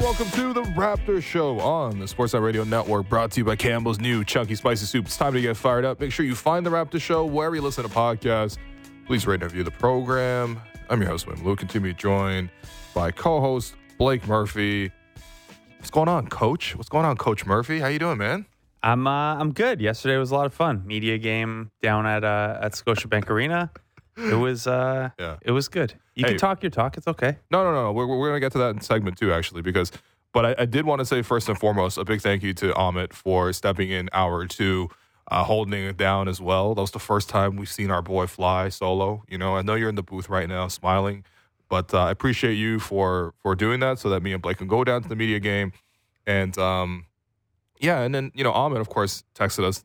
welcome to the Raptor Show on the Sportsnet Radio Network, brought to you by Campbell's new Chunky Spicy Soup. It's time to get fired up. Make sure you find the Raptor Show wherever you listen to podcasts. Please rate and review the program. I'm your host, Wim Luke, and to be joined by co-host Blake Murphy. What's going on, Coach? What's going on, Coach Murphy? How you doing, man? I'm good. Yesterday was a lot of fun. Media game down at Scotiabank Arena. It was It was good. You can talk your talk. It's okay. No. We're going to get to that in segment 2, actually, but I did want to say first and foremost a big thank you to Amit for stepping in hour 2, holding it down as well. That was the first time we've seen our boy fly solo. You know, I know you're in the booth right now smiling, but I appreciate you for doing that so that me and Blake can go down to the media game. And, and then, Amit, of course, texted us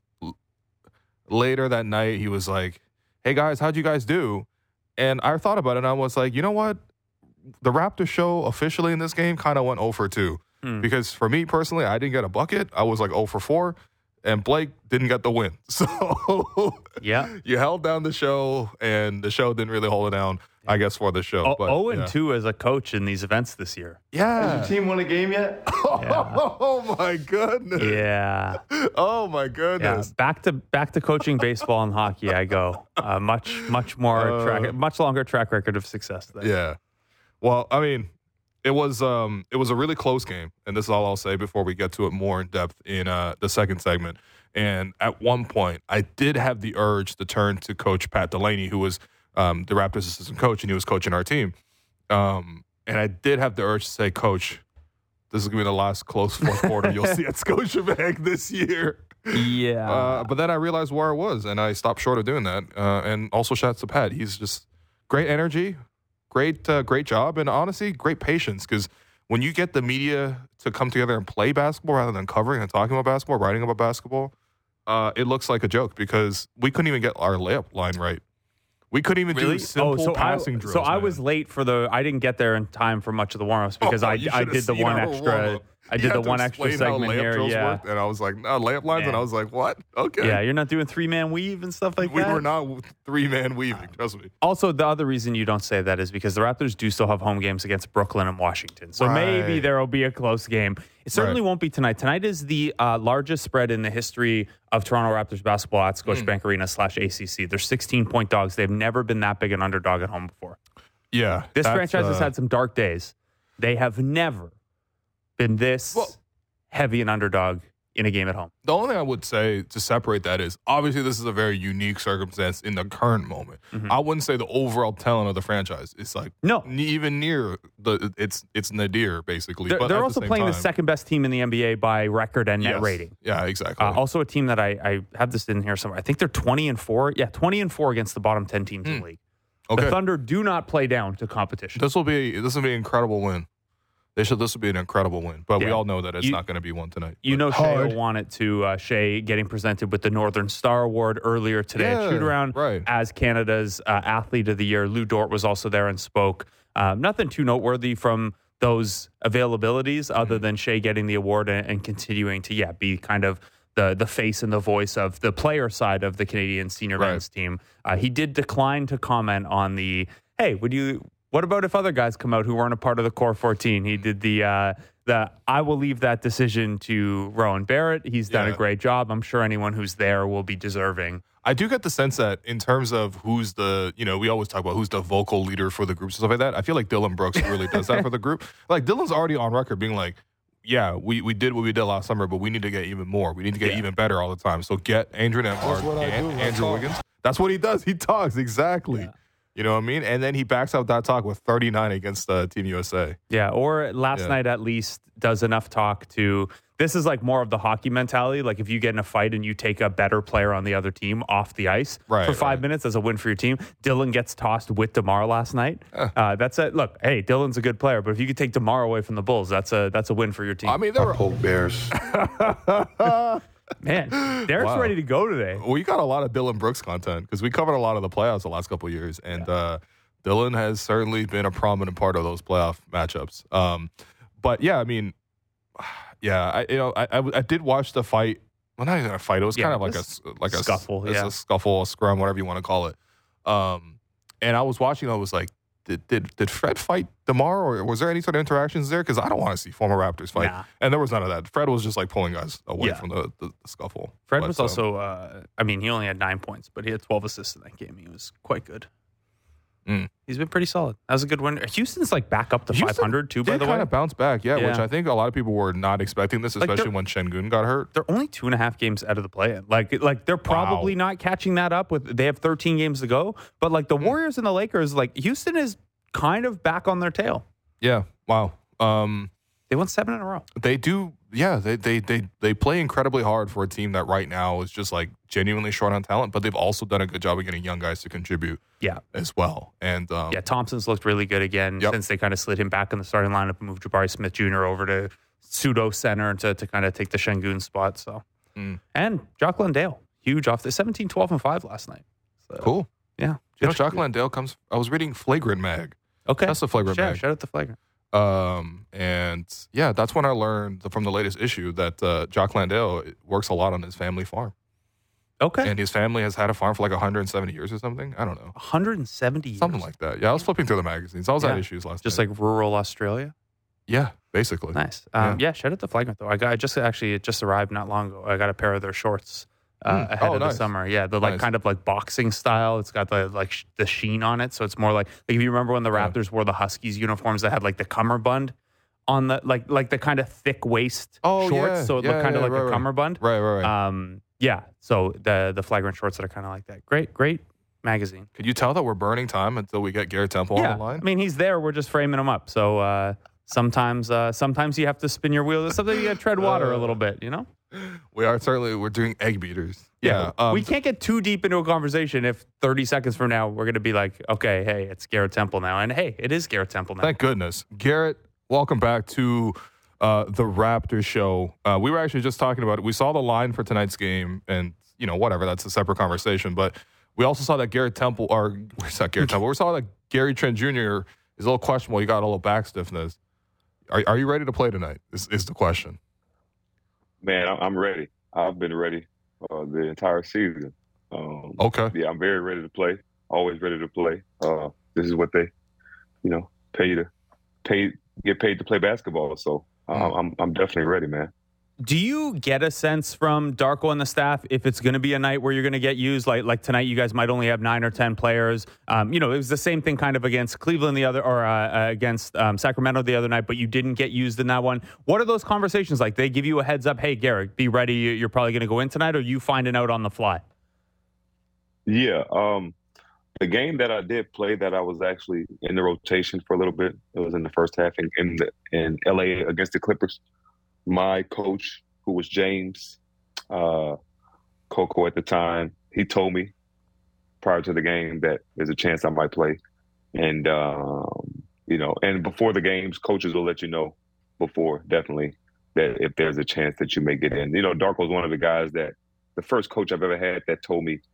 later that night. He was like, hey, guys, how'd you guys do? And I thought about it, and I was like, you know what? The Raptor Show officially in this game kind of went 0 for 2. Because for me personally, I didn't get a bucket. I was like 0 for 4. And Blake didn't get the win. So yeah, you held down the show, and the show didn't really hold it down, I guess, for the show. 0-2 as a coach in these events this year. Yeah. Has your team won a game yet? Oh, my goodness. Yeah. Oh, my goodness. Yeah. Back to coaching baseball and hockey I go. Much longer track record of success there. Yeah. Well, I mean, it was a really close game, and this is all I'll say before we get to it more in depth in the second segment. And at one point, I did have the urge to turn to Coach Pat Delaney, who was the Raptors assistant coach, and he was coaching our team. And I did have the urge to say, Coach, this is going to be the last close fourth quarter you'll see at Scotiabank this year. Yeah. But then I realized where I was, and I stopped short of doing that. And also shouts to Pat. He's just great energy, great job, and honestly, great patience. Because when you get the media to come together and play basketball rather than covering and talking about basketball, writing about basketball, it looks like a joke because we couldn't even get our layup line right. We couldn't even do simple passing drills. So I was late I didn't get there in time for much of the warm-ups because I did the one extra. I did the one extra segment here. Yeah. Worked, and I was like, no, layup lines. And I was like, what? Okay. Yeah, you're not doing 3-man weave and stuff like that? We were not 3-man weaving, trust me. Also, the other reason you don't say that is because the Raptors do still have home games against Brooklyn and Washington. So maybe there will be a close game. It certainly won't be tonight. Tonight is the largest spread in the history of Toronto Raptors basketball at Scotiabank Arena /ACC. They're 16-point dogs. They've never been that big an underdog at home before. Yeah. This franchise has had some dark days. They have never been this heavy an underdog in a game at home. The only thing I would say to separate that is, obviously, this is a very unique circumstance in the current moment. Mm-hmm. I wouldn't say the overall talent of the franchise is like even near it's nadir, basically. They're also playing the second best team in the NBA by record and net rating. Yeah, exactly. Also a team that I have this in here somewhere. I think they're 20-4. Yeah, 20-4 against the bottom 10 teams in the league. Okay. The Thunder do not play down to competition. This will be an incredible win. This would be an incredible win, but we all know that it's not going to be one tonight. You know, Shea will want it to Shea getting presented with the Northern Star Award earlier today at shoot-around as Canada's Athlete of the Year. Lou Dort was also there and spoke. Nothing too noteworthy from those availabilities other than Shea getting the award and continuing to be kind of the face and the voice of the player side of the Canadian senior men's team. He did decline to comment on what about if other guys come out who weren't a part of the core 14? He did the I will leave that decision to Rowan Barrett. He's done a great job. I'm sure anyone who's there will be deserving. I do get the sense that in terms of who's we always talk about who's the vocal leader for the groups and stuff like that. I feel like Dylan Brooks really does that for the group. Like Dylan's already on record being like, yeah, we did what we did last summer, but we need to get even more. We need to get even better all the time. So get Andrew Nembhard and Andrew Wiggins. That's what he does. He talks, exactly. Yeah. You know what I mean? And then he backs up that talk with 39 against Team USA. Yeah, or last night at least does enough talk to... This is like more of the hockey mentality. Like if you get in a fight and you take a better player on the other team off the ice for 5 minutes, that's a win for your team. Dylan gets tossed with DeMar last night. That's it. Look, hey, Dylan's a good player, but if you could take DeMar away from the Bulls, that's a win for your team. I mean, there were poke bears. Man, Derek's ready to go today. We got a lot of Dylan Brooks content because we covered a lot of the playoffs the last couple of years, and Dylan has certainly been a prominent part of those playoff matchups. But yeah, I mean, I did watch the fight. Well, not even a fight. It was kind of like a scuffle, a scrum, whatever you want to call it. And I was watching. I was like, did Fred fight DeMar, or was there any sort of interactions there? Because I don't want to see former Raptors fight. Nah. And there was none of that. Fred was just like pulling guys away from the scuffle. Fred was also, he only had 9 points, but he had 12 assists in that game. He was quite good. He's been pretty solid. That was a good win. Houston's back up to 500 too, by the way. Kind of bounce back, which I think a lot of people were not expecting this, especially when Şengün got hurt. They're only 2.5 games out of the play-in. They're probably not catching that up with. They have 13 games to go, but the Warriors and the Lakers, Houston is kind of back on their tail. Yeah. Wow. They won 7 in a row. They do. Yeah, they play incredibly hard for a team that right now is just genuinely short on talent, but they've also done a good job of getting young guys to contribute as well. And Thompson's looked really good again since they kind of slid him back in the starting lineup and moved Jabari Smith Jr. over to pseudo center to kind of take the Şengün spot. So and Jock Landale, huge off the 17, 12, and 5 last night. So, cool. Yeah. Jock Landale comes. I was reading Flagrant Mag. Okay. That's the Flagrant Mag. Shout out to Flagrant. And that's when I learned from the latest issue that Jock Landale works a lot on his family farm. Okay. And his family has had a farm for 170 years or something. I don't know. 170 years? Something like that. Yeah, I was flipping through the magazines. I was at issues last night. Just rural Australia? Yeah, basically. Nice. Shout out to Flagrant, though. It just arrived not long ago. I got a pair of their shorts ahead of the summer. Yeah, the kind of boxing style. It's got the sheen on it, so it's more like if you remember when the Raptors wore the Huskies uniforms that had the cummerbund on the the kind of thick waist shorts, so it looked kind of like a cummerbund. Right. So the Flagrant shorts that are kind of like that. Great magazine. Could you tell that we're burning time until we get Garrett Temple on the line? I mean, he's there. We're just framing him up. So sometimes you have to spin your wheels. Sometimes you got to tread water a little bit, We are we're doing egg beaters. Yeah. We can't get too deep into a conversation if 30 seconds from now we're going to be like, okay, hey, it's Garrett Temple now. And hey, it is Garrett Temple now. Thank goodness. Garrett, welcome back to the Raptors show. We were actually just talking about it. We saw the line for tonight's game and, whatever, that's a separate conversation. But we also saw that we saw that Gary Trent Jr. is a little questionable. He got a little back stiffness. Are you ready to play tonight is the question. Man, I'm ready. I've been ready the entire season. Okay. Yeah, I'm very ready to play. Always ready to play. This is what they, pay you to get paid to play basketball. So I'm definitely ready, man. Do you get a sense from Darko and the staff if it's going to be a night where you're going to get used? Like tonight, you guys might only have 9 or 10 players. It was the same thing kind of against Cleveland against Sacramento the other night, but you didn't get used in that one. What are those conversations like? They give you a heads up, hey, Garrett, be ready. You're probably going to go in tonight, or you finding out on the fly? Yeah. The game that I did play that I was actually in the rotation for a little bit, it was in the first half in LA against the Clippers. My coach, who was James Coco at the time, he told me prior to the game that there's a chance I might play. And, and before the games, coaches will let you know before, definitely, that if there's a chance that you may get in. Darko's one of the guys the first coach I've ever had that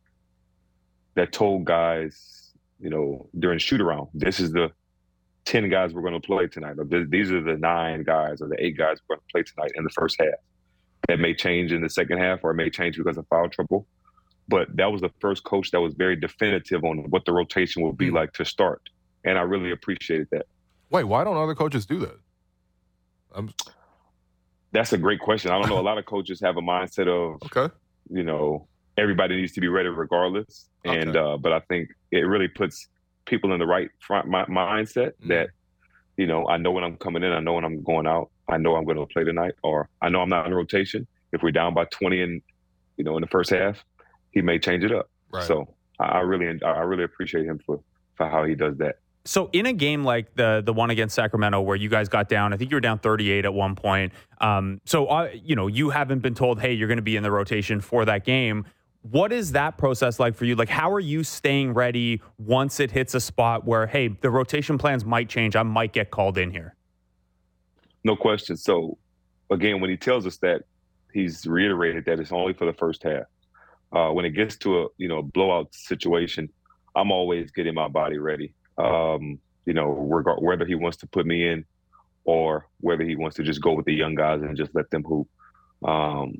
told guys, during shoot-around, this is the 10 guys we're going to play tonight. Or these are the 9 guys or the 8 guys we're going to play tonight in the first half. That may change in the second half or it may change because of foul trouble. But that was the first coach that was very definitive on what the rotation would be like to start. And I really appreciated that. Wait, why don't other coaches do that? That's a great question. I don't know. A lot of coaches have a mindset of, everybody needs to be ready regardless. Okay. And but I think it really puts people in the right mindset that, I know when I'm coming in, I know when I'm going out, I know I'm going to play tonight, or I know I'm not in rotation. If we're down by 20 in the first half, he may change it up. Right. So I really appreciate him for how he does that. So in a game like the one against Sacramento where you guys got down, I think you were down 38 at one point. You haven't been told, hey, you're going to be in the rotation for that game. What is that process like for you? Like, how are you staying ready once it hits a spot where, hey, the rotation plans might change. I might get called in here. No question. So, again, when he tells us that, he's reiterated that it's only for the first half. When it gets to a blowout situation, I'm always getting my body ready. Whether he wants to put me in or whether he wants to just go with the young guys and just let them hoop.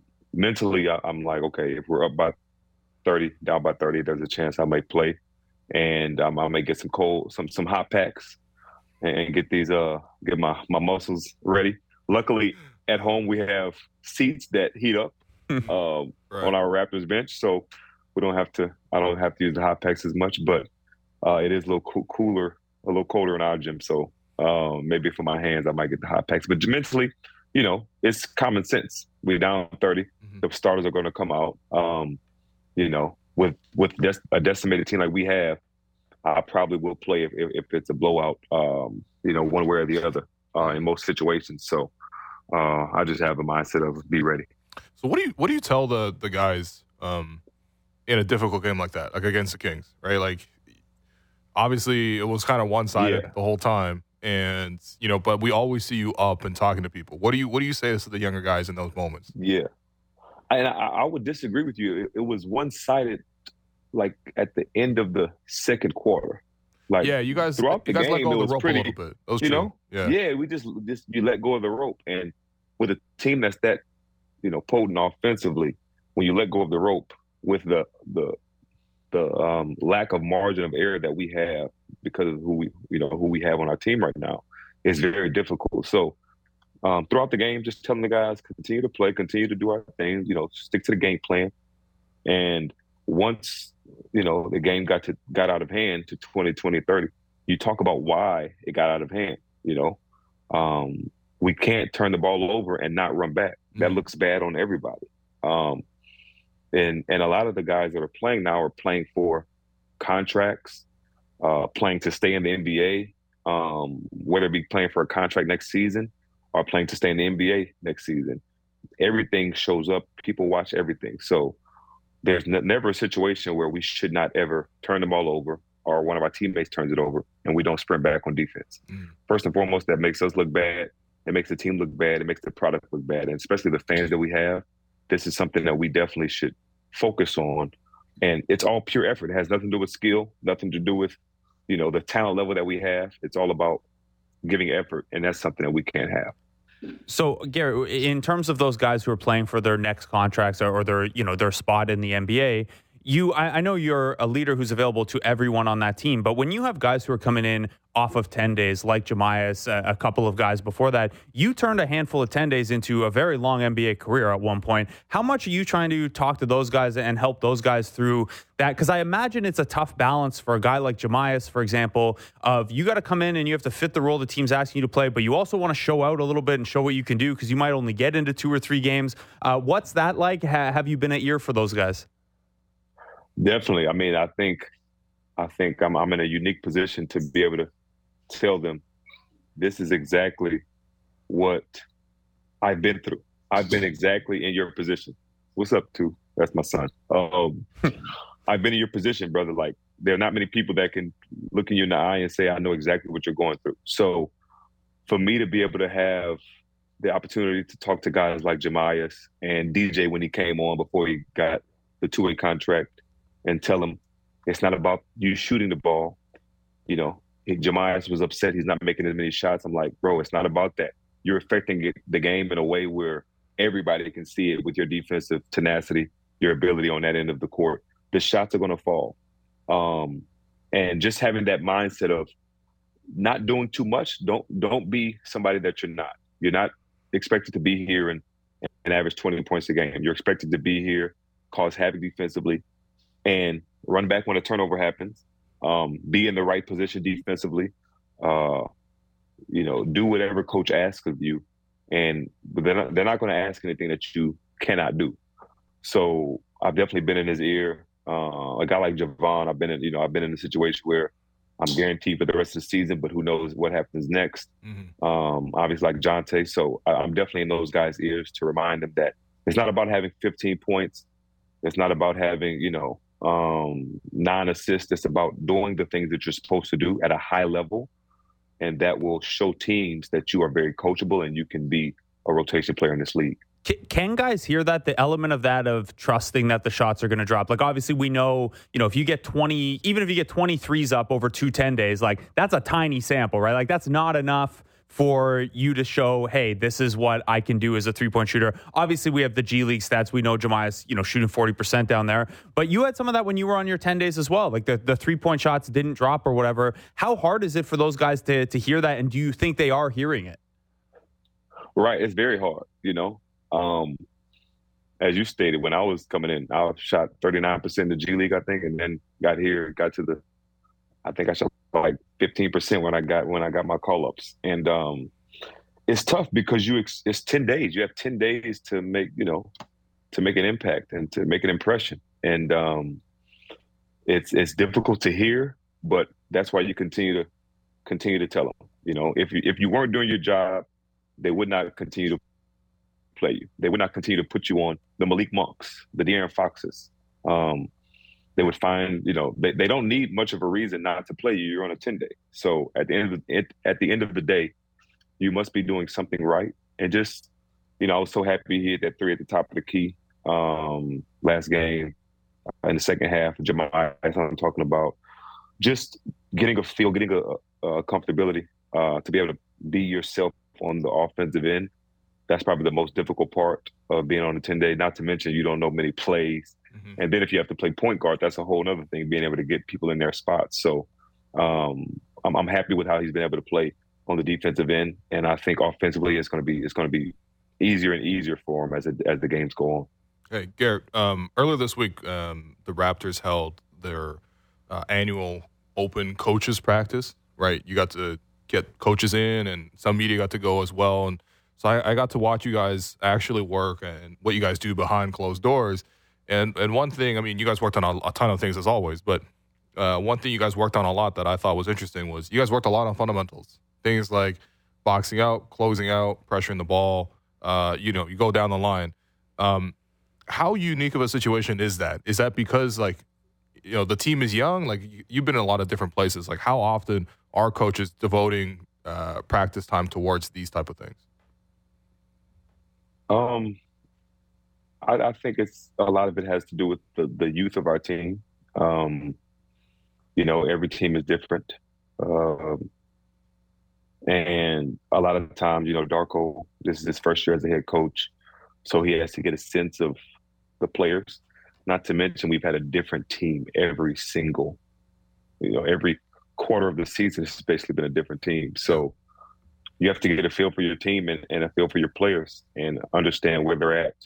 Mentally, I'm like, okay, if we're up by 30, down by 30, there's a chance I might play. and I may get some hot packs, and get my muscles ready. Luckily, at home we have seats that heat up on our Raptors bench, so I don't have to use the hot packs as much. But it is a little cooler, a little colder in our gym, so maybe for my hands I might get the hot packs. But mentally, it's common sense. We're down 30. The starters are going to come out. With a decimated team like we have, I probably will play if it's a blowout, one way or the other in most situations. So I just have a mindset of be ready. So what do you tell the guys in a difficult game like that, like against the Kings, right? Like, obviously it was kind of one-sided the whole time, and but we always see you up and talking to people. What do you say to the younger guys in those moments? Yeah, and I would disagree with you. It was one-sided, like at the end of the second quarter. Like, you guys throughout the game, let go it of was the rope pretty, a little bit. That was true. We just you let go of the rope, and with a team that's that potent offensively, when you let go of the rope with the lack of margin of error that we have because of who we have on our team right now, it's very difficult. So throughout the game, just telling the guys, continue to play, continue to do our thing, stick to the game plan. And once, the game got out of hand to 20-30, you talk about why it got out of hand. We can't turn the ball over and not run back. That looks bad on everybody. And a lot of the guys that are playing now are playing for contracts, playing to stay in the NBA, whether it be playing for a contract next season or playing to stay in the NBA next season. Everything shows up. People watch everything. So there's never a situation where we should not ever turn the ball over or one of our teammates turns it over and we don't sprint back on defense. First and foremost, that makes us look bad. It makes the team look bad. It makes the product look bad. And especially the fans that we have, this is something that we definitely should focus on. And it's all pure effort. It has nothing to do with skill, nothing to do with, the talent level that we have. It's all about giving effort. And that's something that we can't have. So, Gary, in terms of those guys who are playing for their next contracts or their spot in the NBA, I know you're a leader who's available to everyone on that team, but when you have guys who are coming in off of 10 days, like Jahmi'us, a couple of guys before that, you turned a handful of 10 days into a very long NBA career at one point. How much are you trying to talk to those guys and help those guys through that? Because I imagine it's a tough balance for a guy like Jahmi'us, for example, of you got to come in and you have to fit the role the team's asking you to play, but you also want to show out a little bit and show what you can do because you might only get into 2 or 3 games. What's that like? Have you been at ear for those guys? Definitely. I mean, I think I'm in a unique position to be able to tell them this is exactly what I've been through. I've been exactly in your position. What's up, too? That's my son. I've been in your position, brother. Like, there are not many people that can look in you in the eye and say, I know exactly what you're going through. So for me to be able to have the opportunity to talk to guys like Jahmi'us and DJ when he came on before he got the 2-way contract, and tell him it's not about you shooting the ball. Jahmi'us was upset he's not making as many shots. I'm like, bro, it's not about that. You're affecting the game in a way where everybody can see it with your defensive tenacity, your ability on that end of the court. The shots are going to fall. And just having that mindset of not doing too much. Don't be somebody that you're not. You're not expected to be here and average 20 points a game. You're expected to be here, cause havoc defensively, and run back when a turnover happens, be in the right position defensively, do whatever coach asks of you. But they're not going to ask anything that you cannot do. So I've definitely been in his ear. A guy like Javon, I've been in a situation where I'm guaranteed for the rest of the season, but who knows what happens next. Mm-hmm. Obviously like Jonte. So I'm definitely in those guys' ears to remind them that it's not about having 15 points. It's not about having, 9 assists. It's about doing the things that you're supposed to do at a high level. And that will show teams that you are very coachable and you can be a rotation player in this league. Can guys hear that? The element of that of trusting that the shots are going to drop. Like, obviously we know, if you get 20, even if you get 23s up over 2 10 days, like that's a tiny sample, right? Like that's not enough for you to show, hey, this is what I can do as a three-point shooter? Obviously, we have the G League stats. We know Jemiah's, shooting 40% down there. But you had some of that when you were on your 10 days as well. Like the three-point shots didn't drop or whatever. How hard is it for those guys to hear that? And do you think they are hearing it? Right. It's very hard, As you stated, when I was coming in, I shot 39% in the G League, I think, and then got to I think I shot like 15% when I got my call-ups. And it's tough because it's 10 days. You have 10 days to make an impact and to make an impression. And it's difficult to hear, but that's why you continue to tell them. If you weren't doing your job, they would not continue to play you. They would not continue to put you on the Malik Monks, the De'Aaron Foxes. They would find, they don't need much of a reason not to play you. You're on a 10-day. So at the end of the day, you must be doing something right. And just, I was so happy he hit that three at the top of the key last game in the second half. Jemiah, that's what I'm talking about. Just getting a feel, getting a comfortability to be able to be yourself on the offensive end. That's probably the most difficult part of being on a 10-day, not to mention you don't know many plays. Mm-hmm. And then if you have to play point guard, that's a whole other thing, being able to get people in their spots. So I'm happy with how he's been able to play on the defensive end. And I think offensively it's going to be easier and easier for him as the games go on. Hey, Garrett, earlier this week, the Raptors held their annual open coaches practice, right? You got to get coaches in and some media got to go as well. And so I got to watch you guys actually work and what you guys do behind closed doors. And one thing, I mean, you guys worked on a ton of things as always, but one thing you guys worked on a lot that I thought was interesting was you guys worked a lot on fundamentals. Things like boxing out, closing out, pressuring the ball, you go down the line. How unique of a situation is that? Is that because, the team is young? Like, you've been in a lot of different places. Like, how often are coaches devoting practice time towards these type of things? I think a lot of it has to do with the youth of our team. Every team is different. And a lot of times, Darko, this is his first year as a head coach, so he has to get a sense of the players. Not to mention we've had a different team every quarter of the season has basically been a different team. So you have to get a feel for your team and a feel for your players and understand where they're at,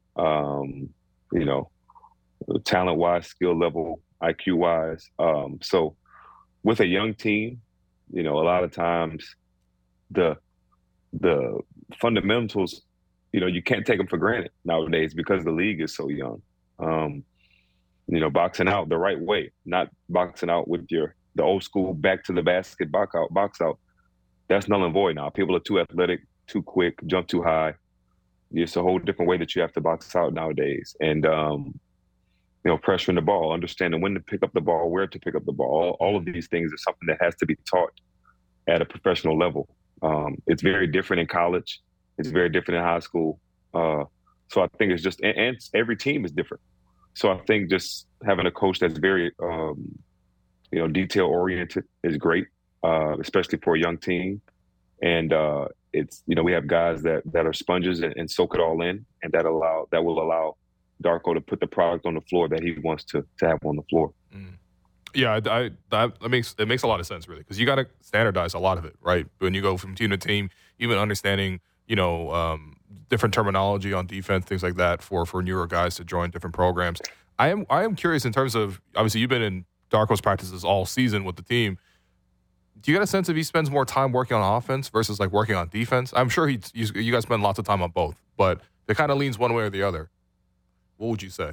talent-wise, skill level, IQ-wise. So with a young team, a lot of times the fundamentals, you can't take them for granted nowadays because the league is so young. Boxing out the right way, not boxing out with the old school back to the basket box out. That's null and void now. People are too athletic, too quick, jump too high. It's a whole different way that you have to box out nowadays. And, pressuring the ball, understanding when to pick up the ball, where to pick up the ball. All of these things are something that has to be taught at a professional level. It's very different in college. It's very different in high school. So I think it's just, and every team is different. So I think just having a coach that's very, detail oriented is great, especially for a young team. And it's, we have guys that are sponges and soak it all in, and that will allow Darko to put the product on the floor that he wants to have on the floor. Mm. Yeah, it makes a lot of sense, really, because you got to standardize a lot of it, right? When you go from team to team, even understanding, different terminology on defense, things like that for newer guys to join different programs. I am curious in terms of, obviously, you've been in Darko's practices all season with the team. Do you get a sense if he spends more time working on offense versus working on defense? I'm sure you guys spend lots of time on both, but it kind of leans one way or the other. What would you say?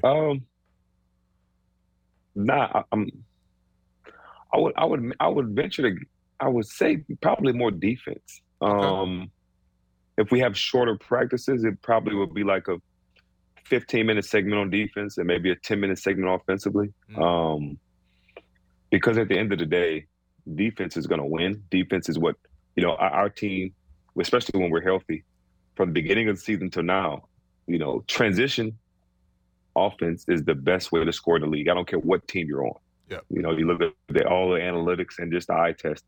I would venture to. I would say probably more defense. Okay. If we have shorter practices, it probably would be like a 15-minute segment on defense and maybe a 10-minute segment offensively. Mm. Because at the end of the day, defense is going to win. Defense is what our team, especially when we're healthy, from the beginning of the season to now. Transition offense is the best way to score in the league. I don't care what team you're on. Yeah. You look at all the analytics and just the eye test.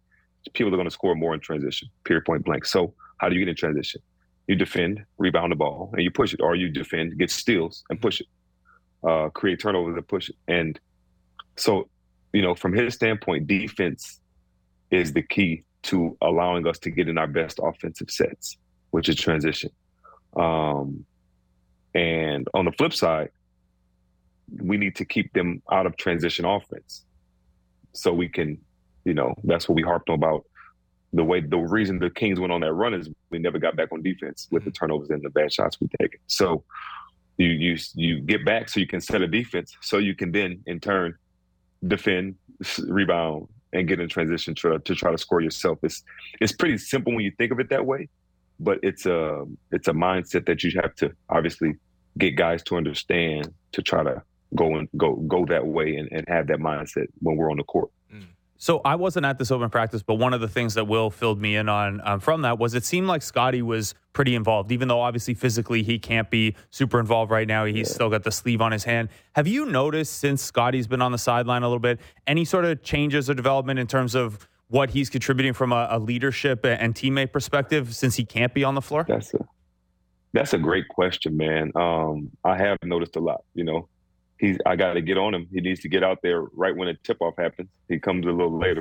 people are going to score more in transition, period, point blank. So how do you get in transition? You defend, rebound the ball, and you push it. Or you defend, get steals, and push it. Create turnovers and push it. And so, from his standpoint, defense is the key to allowing us to get in our best offensive sets, which is transition. And on the flip side, we need to keep them out of transition offense. So we can, that's what we harped on about. The reason the Kings went on that run is we never got back on defense with the turnovers and the bad shots we take. So you get back so you can set a defense, so you can then in turn defend, rebound, and get in transition to try to score yourself. It's pretty simple when you think of it that way, but it's a mindset that you have to obviously get guys to understand to try to go that way and have that mindset when we're on the court. So I wasn't at this open practice, but one of the things that Will filled me in on from that was it seemed like Scottie was pretty involved, even though obviously physically he can't be super involved right now. He's still got the sleeve on his hand. Have you noticed since Scottie's been on the sideline a little bit, any sort of changes or development in terms of what he's contributing from a leadership and teammate perspective since he can't be on the floor? That's a great question, man. I have noticed a lot, I got to get on him. He needs to get out there right when a tip-off happens. He comes a little later,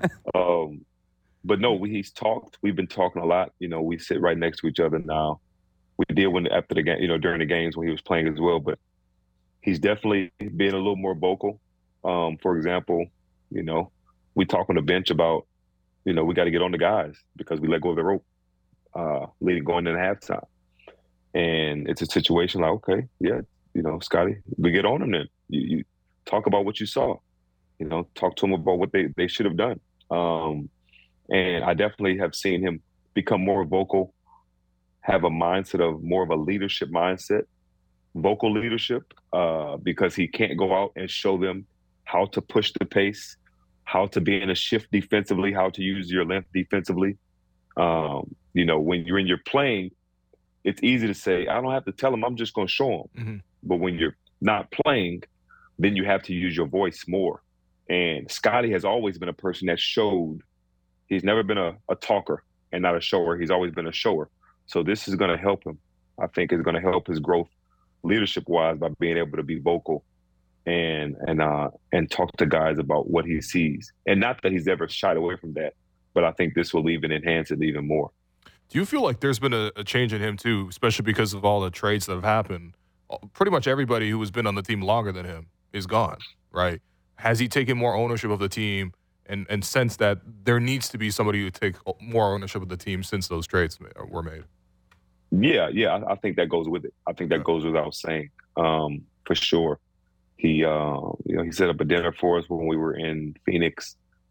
but no, he's talked. We've been talking a lot. We sit right next to each other now. We did after the game, during the games when he was playing as well. But he's definitely being a little more vocal. For example, we talk on the bench about, we got to get on the guys because we let go of the rope, going into halftime. And it's a situation like, okay, yeah. Scottie, we get on him then. You talk about what you saw. Talk to him about what they should have done. And I definitely have seen him become more vocal, have a mindset of more of a leadership mindset, vocal leadership, because he can't go out and show them how to push the pace, how to be in a shift defensively, how to use your length defensively. When you're in your playing, it's easy to say, I don't have to tell him, I'm just going to show him. Mm-hmm. But when you're not playing, then you have to use your voice more. And Scottie has always been a person that showed. He's never been a talker and not a shower. He's always been a shower. So this is going to help him. I think it's going to help his growth leadership-wise by being able to be vocal and talk to guys about what he sees. And not that he's ever shied away from that, but I think this will even enhance it even more. Do you feel like there's been a change in him too, especially because of all the trades that have happened? Pretty much everybody who has been on the team longer than him is gone, right? Has he taken more ownership of the team and sensed that there needs to be somebody who take more ownership of the team since those trades were made? Yeah, I think that goes with it. I think that goes without saying, for sure. He, he set up a dinner for us when we were in Phoenix.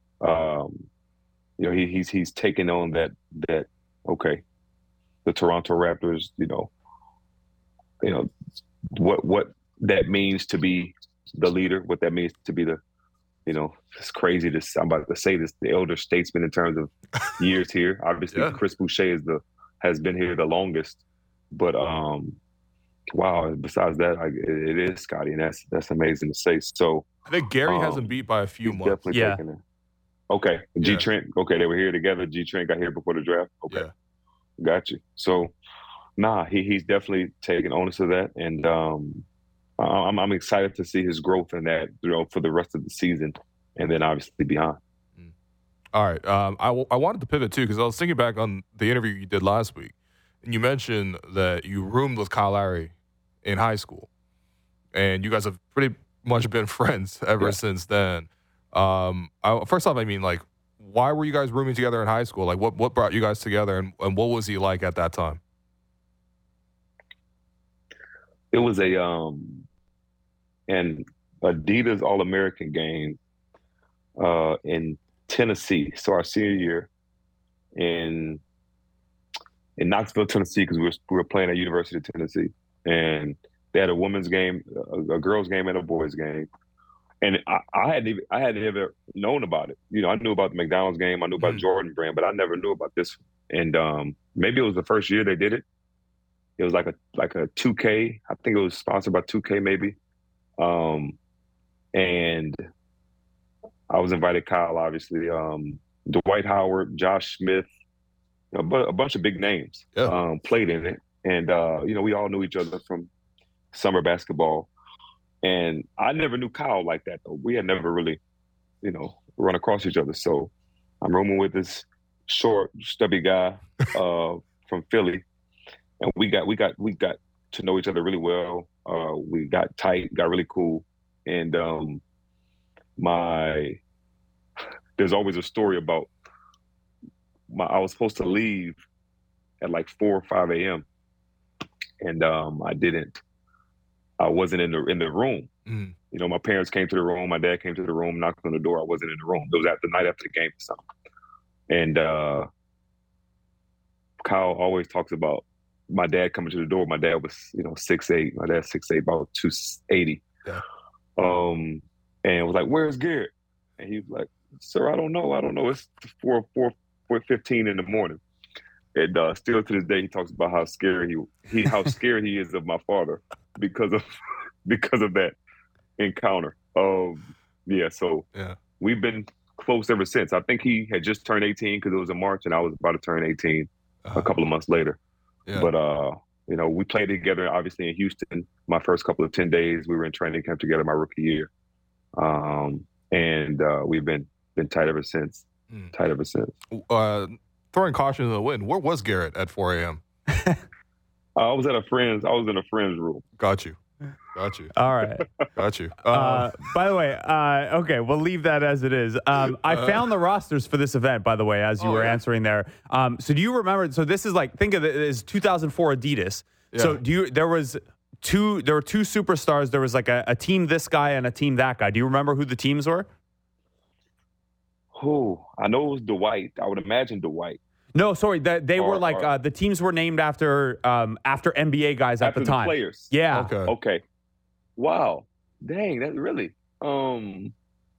He's taken on that. Okay, the Toronto Raptors. What that means to be the leader, what that means to be the, it's crazy I'm about to say this, the elder statesman in terms of years here. Obviously, Chris Boucher has been here the longest, but wow. Besides that, it is Scottie, and that's amazing to say. So I think Gary has him beat by a few months. Definitely taking it. Okay, G Trent. Okay, they were here together. G Trent got here before the draft. Okay, got you. So. He's definitely taken onus of that, and I'm excited to see his growth in that, for the rest of the season, and then obviously beyond. All right, I wanted to pivot too because I was thinking back on the interview you did last week, and you mentioned that you roomed with Kyle Lowry in high school, and you guys have pretty much been friends ever since then. First off, I mean, like, why were you guys rooming together in high school? Like, what brought you guys together, and what was he like at that time? It was an Adidas All-American game in Tennessee. So our senior year in Knoxville, Tennessee, because we were playing at University of Tennessee, and they had a women's game, a girls' game, and a boys' game. And I hadn't ever known about it. I knew about the McDonald's game, I knew about Jordan Brand, but I never knew about this. And maybe it was the first year they did it. It was like a 2K. I think it was sponsored by 2K maybe. And I was invited, Kyle, obviously, Dwight Howard, Josh Smith, a bunch of big names played in it. And, we all knew each other from summer basketball. And I never knew Kyle like that, though. We had never really, run across each other. So I'm rooming with this short, stubby guy from Philly. And we got to know each other really well. We got tight, got really cool. And there's always a story about I was supposed to leave at like 4 or 5 a.m. and I wasn't in the room. Mm. My parents came to the room, my dad came to the room, knocked on the door. I wasn't in the room. It was the night after the game or something. And Kyle always talks about my dad coming to the door. My dad was, 6'8". My dad's 6'8", about 280. Yeah. And was like, "Where's Garrett?" And he was like, "Sir, I don't know. It's 4:15 in the morning." And still to this day, he talks about how scared how scared he is of my father because of that encounter. So we've been close ever since. I think he had just turned 18 because it was in March, and I was about to turn 18 a couple of months later. Yeah. But we played together obviously in Houston. My first couple of 10 days, we were in training camp together my rookie year, and we've been tight ever since. Tight ever since. Throwing caution to the wind, where was Garrett at 4 a.m.? I was in a friend's room. Got you. All right. Got you. By the way, okay, we'll leave that as it is. I found the rosters for this event, by the way, as you were answering there. So do you remember? So this is think of it as 2004 Adidas. Yeah. So there were two superstars. There was a team this guy and a team that guy. Do you remember who the teams were? I know it was Dwight. I would imagine Dwight. No, sorry. They were the teams were named after NBA guys at the time. The players. Yeah. Okay. Wow. Dang, that really. For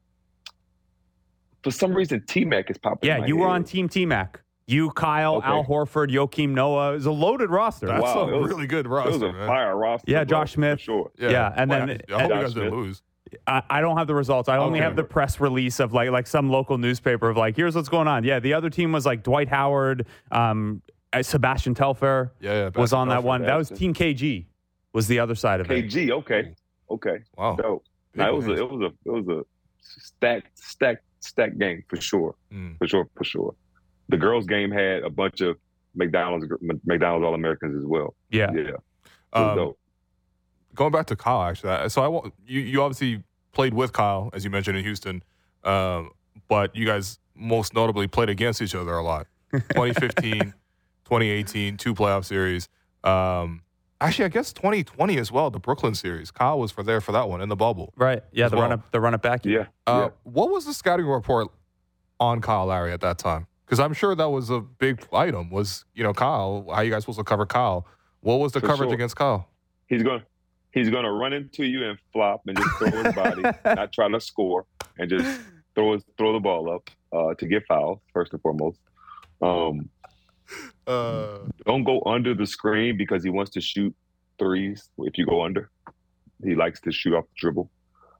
some reason, T-Mac is popping. Yeah, you were on Team T-Mac. You, Kyle, Al Horford, Joakim Noah. It was a loaded roster. That's a really good roster. It was a fire roster. Yeah, Josh Smith. For sure. Yeah, and then I hope you guys didn't lose. I don't have the results. I only have the press release of like some local newspaper of here's what's going on. Yeah, the other team was Dwight Howard, Sebastian Telfair was on that one. That was Team KG. Was the other side of it. KG, okay. Wow. So, it was a stacked game for sure. For sure. The girls' game had a bunch of McDonald's All-Americans as well. Yeah. Dope. Going back to Kyle, actually, so you obviously played with Kyle, as you mentioned, in Houston, but you guys most notably played against each other a lot. 2015, 2018, 2 playoff series. Actually, I guess 2020 as well, the Brooklyn series. Kyle was for that one in the bubble. Right. Yeah, the run it back. Yeah. What was the scouting report on Kyle Lowry at that time? Because I'm sure that was a big item. Was Kyle? How you guys supposed to cover Kyle? What was the coverage against Kyle? He's gonna run into you and flop and just throw his body, not try to score, and just throw the ball up to get fouled first and foremost. Don't go under the screen because he wants to shoot threes. If you go under, he likes to shoot off the dribble.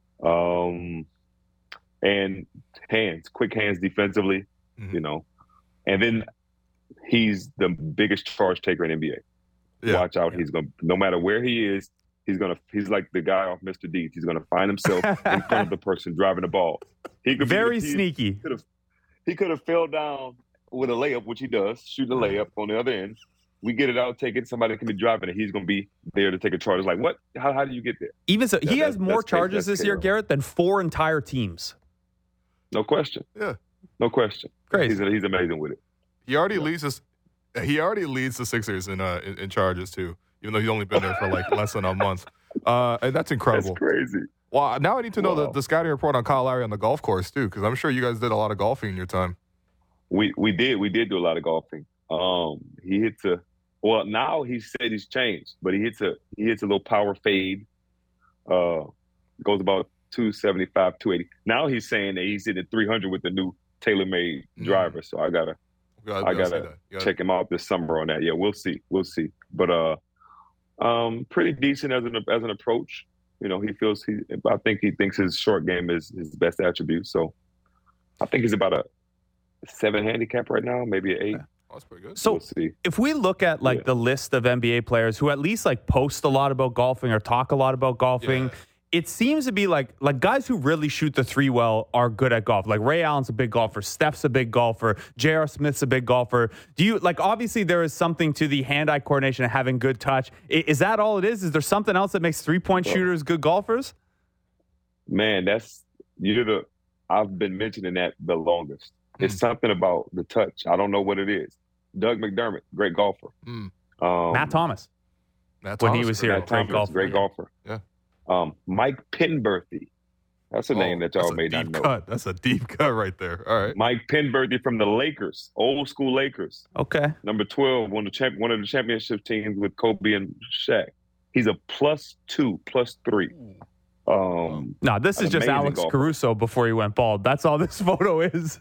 And quick hands defensively, and then he's the biggest charge taker in NBA. Yeah. Watch out. He's gonna, no matter where he is, he's like the guy off Mr. Deeds. He's gonna find himself in front of the person driving the ball. He could very sneaky. He could have fell down with a layup, which he does, shoot a layup on the other end. We get it out, take it. Somebody can be driving it. He's gonna be there to take a charge. It's like, what? How do you get there? Even so, he has more charges this year, Garrett, than 4 entire teams. No question. Yeah. No question. Crazy. He's amazing with it. He already leads the Sixers in charges too, even though he's only been there for less than a month. And that's incredible. That's crazy. Well, now I need to know the scouting report on Kyle Lowry on the golf course too, because I'm sure you guys did a lot of golfing in your time. We did do a lot of golfing. He hits now he said he's changed, but he hits a little power fade. Goes about 275, 280. Now he's saying that he's hitting 300 with the new TaylorMade driver. So I gotta check him out this summer on that. Yeah, we'll see. But pretty decent as an approach. I think he thinks his short game is his best attribute. So I think he's about a 7 handicap right now, maybe an 8. Yeah. Oh, that's pretty good. So we'll see. If we look at the list of NBA players who at least post a lot about golfing or talk a lot about golfing, it seems to be like guys who really shoot the three well are good at golf. Like Ray Allen's a big golfer, Steph's a big golfer, J.R. Smith's a big golfer. Do you obviously there is something to the hand-eye coordination and having good touch. Is that all it is? Is there something else that makes three-point shooters good golfers? Man, I've been mentioning that the longest. It's something about the touch. I don't know what it is. Doug McDermott, great golfer. Matt Thomas. When he was here, great golfer. Great golfer. Yeah. Mike Penberthy. That's a name that y'all may not know. That's a deep cut right there. All right. Mike Penberthy from the Lakers, old school Lakers. Okay. Number 12, one of the championship teams with Kobe and Shaq. He's a +2, +3. No, this is just Alex golfer. Caruso before he went bald. That's all this photo is.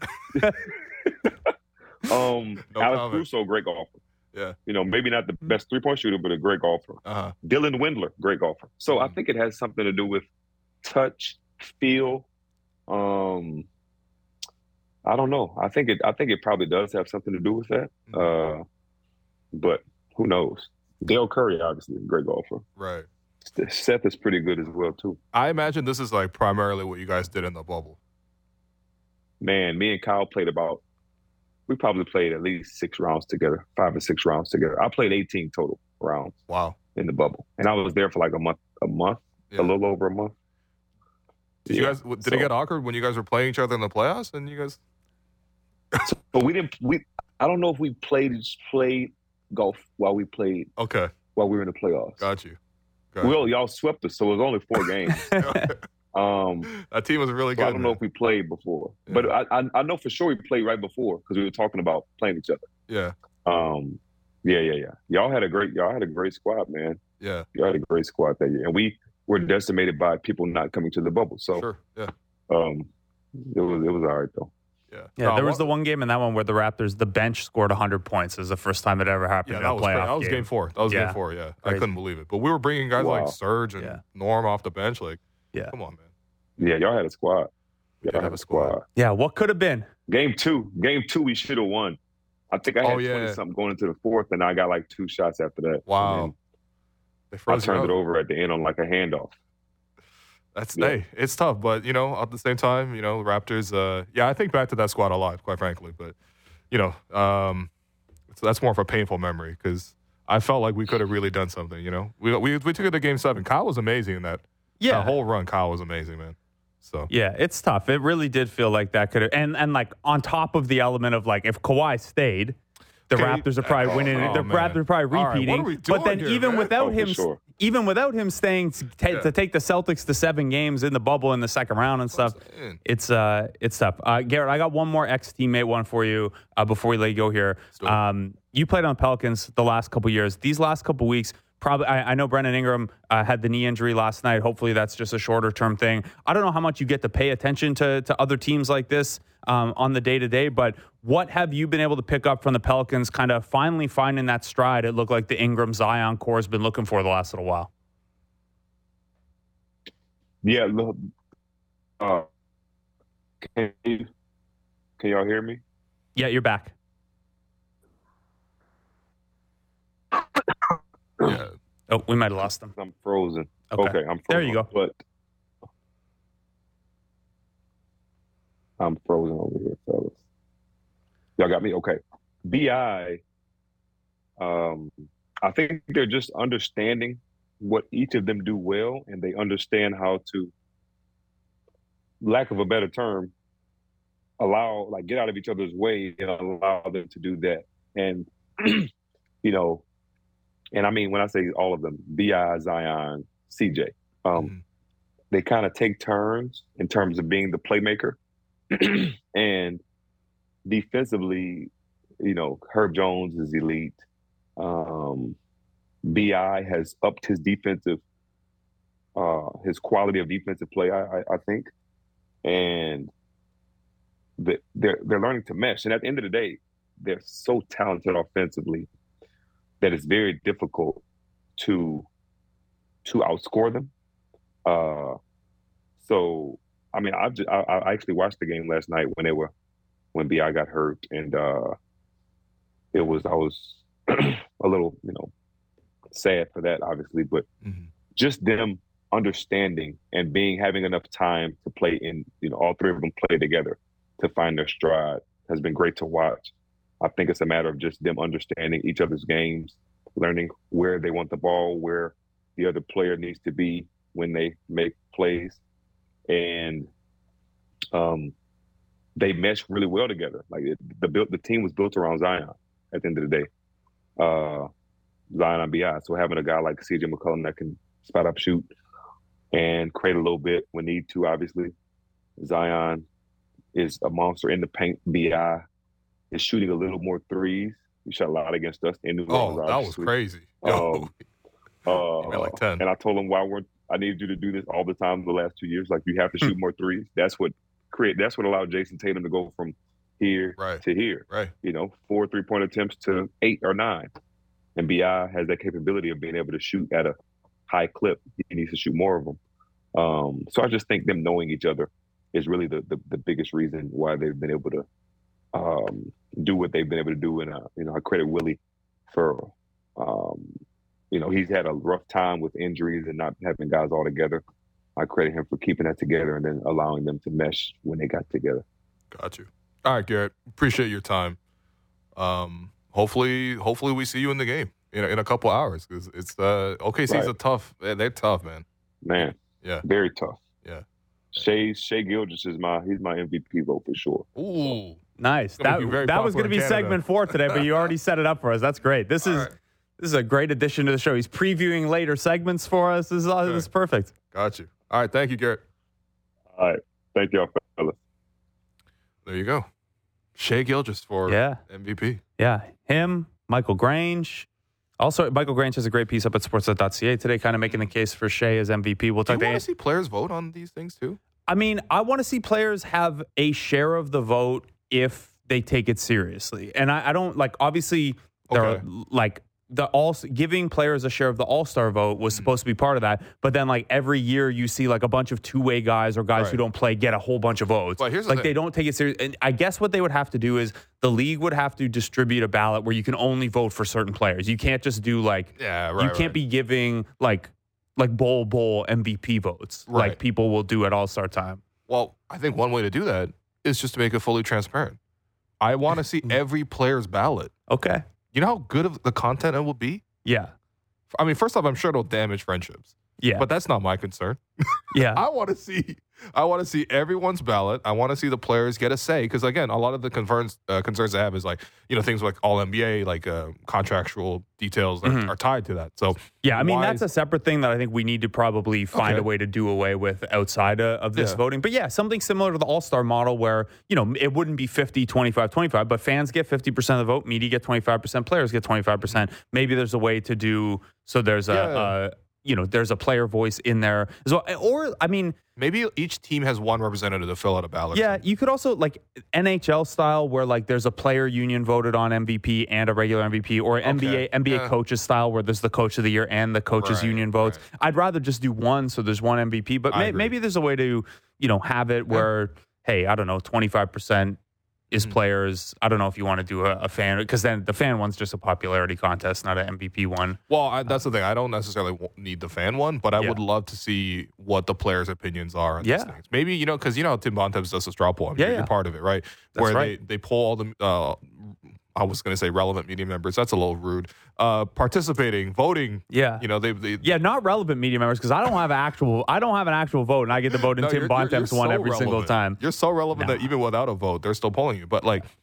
Alex Caruso, great golfer. Yeah. Maybe not the best three-point shooter, but a great golfer. Dylan Windler, great golfer. So I think it has something to do with touch, feel. I don't know. I think it probably does have something to do with that. But who knows? Dale Curry, obviously, a great golfer. Right. Seth is pretty good as well, too. I imagine this is primarily what you guys did in the bubble. Man, me and Kyle we probably played at least 6 rounds together, 5 or 6 rounds together. I played 18 total rounds. Wow. In the bubble. And I was there for a month, a little over a month. Did it get awkward when you guys were playing each other in the playoffs? And you guys. But I don't know if we played golf while we played. Okay. While we were in the playoffs. Got you. Well, y'all swept us, so it was only 4 games. That team was really good. I don't know if we played before, but I know for sure we played right before because we were talking about playing each other. Yeah. Yeah. Y'all had a great squad, man. Yeah. Y'all had a great squad that year, and we were decimated by people not coming to the bubble. So, sure. Yeah. It was all right though. Yeah. There was the one game in that one where the bench scored 100 points. It was the first time it ever happened in a playoff game. That was game 4. Game 4, yeah. Crazy. I couldn't believe it. But we were bringing guys like Serge and Norm off the bench. Come on, man. Yeah, y'all had a squad. Y'all had a squad. Yeah, what could have been? Game two, we should have won. I think I had 20-something going into the 4th, and I got 2 shots after that. Wow. I turned it over at the end on a handoff. Hey, it's tough, but at the same time, Raptors. I think back to that squad a lot, quite frankly. But that's more of a painful memory because I felt like we could have really done something. We took it to Game 7. Kyle was amazing in that. Yeah, that whole run, Kyle was amazing, man. So yeah, it's tough. It really did feel like that could have, and on top of the element of if Kawhi stayed, the Raptors are probably winning. The Raptors are probably repeating. Right, but then even without him staying to take the Celtics to 7 games in the bubble in the second round and stuff, it's tough. Garrett, I got one more ex-teammate one for you before we let you go here. You played on the Pelicans the last couple years. These last couple weeks, probably, I know Brandon Ingram had the knee injury last night. Hopefully that's just a shorter term thing. I don't know how much you get to pay attention to other teams like this on the day-to-day, but what have you been able to pick up from the Pelicans kind of finally finding that stride it looked like the Ingram Zion core has been looking for the last little while? Yeah, look, can y'all hear me? Yeah, you're back. Yeah. Oh, we might have lost them. I'm frozen. Okay, I'm frozen. There you go. But I'm frozen over here, fellas. Y'all got me? Okay. BI, I think they're just understanding what each of them do well, and they understand how to, lack of a better term, get out of each other's way and allow them to do that. And, and I mean, when I say all of them, BI, Zion, CJ, they kind of take turns in terms of being the playmaker. And defensively, Herb Jones is elite. BI has upped his defensive, his quality of defensive play, I think. And they're learning to mesh. And at the end of the day, they're so talented offensively that it's very difficult to outscore them. So, I mean, I actually watched the game last night when when BI got hurt, and I was a little, sad for that, obviously, but just them understanding and having enough time to play in, all three of them play together to find their stride has been great to watch. I think it's a matter of just them understanding each other's games, learning where they want the ball, where the other player needs to be when they make plays. And they mesh really well together. Like the team was built around Zion at the end of the day. Zion and BI. So having a guy like CJ McCollum that can spot up, shoot, and create a little bit when need to, obviously. Zion is a monster in the paint. BI is shooting a little more threes. He shot a lot against us in New Orleans. Oh, that was crazy. Like 10. And I told him, I needed you to do this all the time the last 2 years. Like, you have to shoot more threes. That's what allowed Jason Tatum to go from here to here. Right. 4 3-point attempts to 8 or 9. And BI has that capability of being able to shoot at a high clip. He needs to shoot more of them. So I just think them knowing each other is really the biggest reason why they've been able to do what they've been able to do. And I credit Willie for he's had a rough time with injuries and not having guys all together. I credit him for keeping that together and then allowing them to mesh when they got together. Got you. All right, Garrett. Appreciate your time. Hopefully we see you in the game in a couple hours, because it's OKC's they're tough, man. Man, yeah, very tough. Yeah, Shai Gilgeous he's my MVP vote for sure. Ooh, nice. That was going to be segment 4 today, but you already set it up for us. That's great. This is a great addition to the show. He's previewing later segments for us. This is perfect. Got you. All right, thank you, Garrett. All right, thank y'all, fellas. There you go. Shai Gilgeous for MVP. Yeah, him, Michael Grange. Also, Michael Grange has a great piece up at sportsnet.ca today, kind of making the case for Shai as MVP. We'll talk. Do you want to see players vote on these things too? I mean, I want to see players have a share of the vote if they take it seriously. And I don't obviously there are giving players a share of the All-Star vote was supposed to be part of that. But then every year you see a bunch of two-way guys or guys who don't play get a whole bunch of votes. Well, here's the thing. They don't take it serious. And I guess what they would have to do is the league would have to distribute a ballot where you can only vote for certain players. You can't just do you can't be giving bowl MVP votes like people will do at All-Star time. Well, I think one way to do that is just to make it fully transparent. I want to see every player's ballot. Okay. You know how good of the content it will be? Yeah. I mean, first off, I'm sure it'll damage friendships. Yeah. But that's not my concern. Yeah. I want to see everyone's ballot. I want to see the players get a say, because again, a lot of the concerns I have is things like all NBA, contractual details are tied to that. So yeah, I mean that's a separate thing that I think we need to probably find a way to do away with outside of this voting. But yeah, something similar to the All-Star model where it wouldn't be 50, 25, 25, but fans get 50% of the vote, media get 25%, players get 25%. Maybe there's a way to do so. There's there's a player voice in there as well. Or, I mean, maybe each team has one representative to fill out a ballot. Yeah, you could also, NHL style, where, there's a player union voted on MVP and a regular MVP, or NBA coaches style, where there's the coach of the year and the coaches union votes. Right. I'd rather just do one, so there's one MVP. But maybe there's a way to, have it where, hey, I don't know, 25% is players. I don't know if you want to do a fan, because then the fan one's just a popularity contest, not an MVP one. Well, that's the thing. I don't necessarily need the fan one, but I would love to see what the players' opinions are on these things. Maybe, because Tim Bontemps does a straw poll. I mean, you're part of it, right? That's where they poll all the, I was going to say relevant media members. That's a little rude. Participating, voting. Yeah. Not relevant media members, because I don't have an actual vote, and I get to vote in Tim Bontemps one every single time. You're so relevant that even without a vote, they're still polling you. But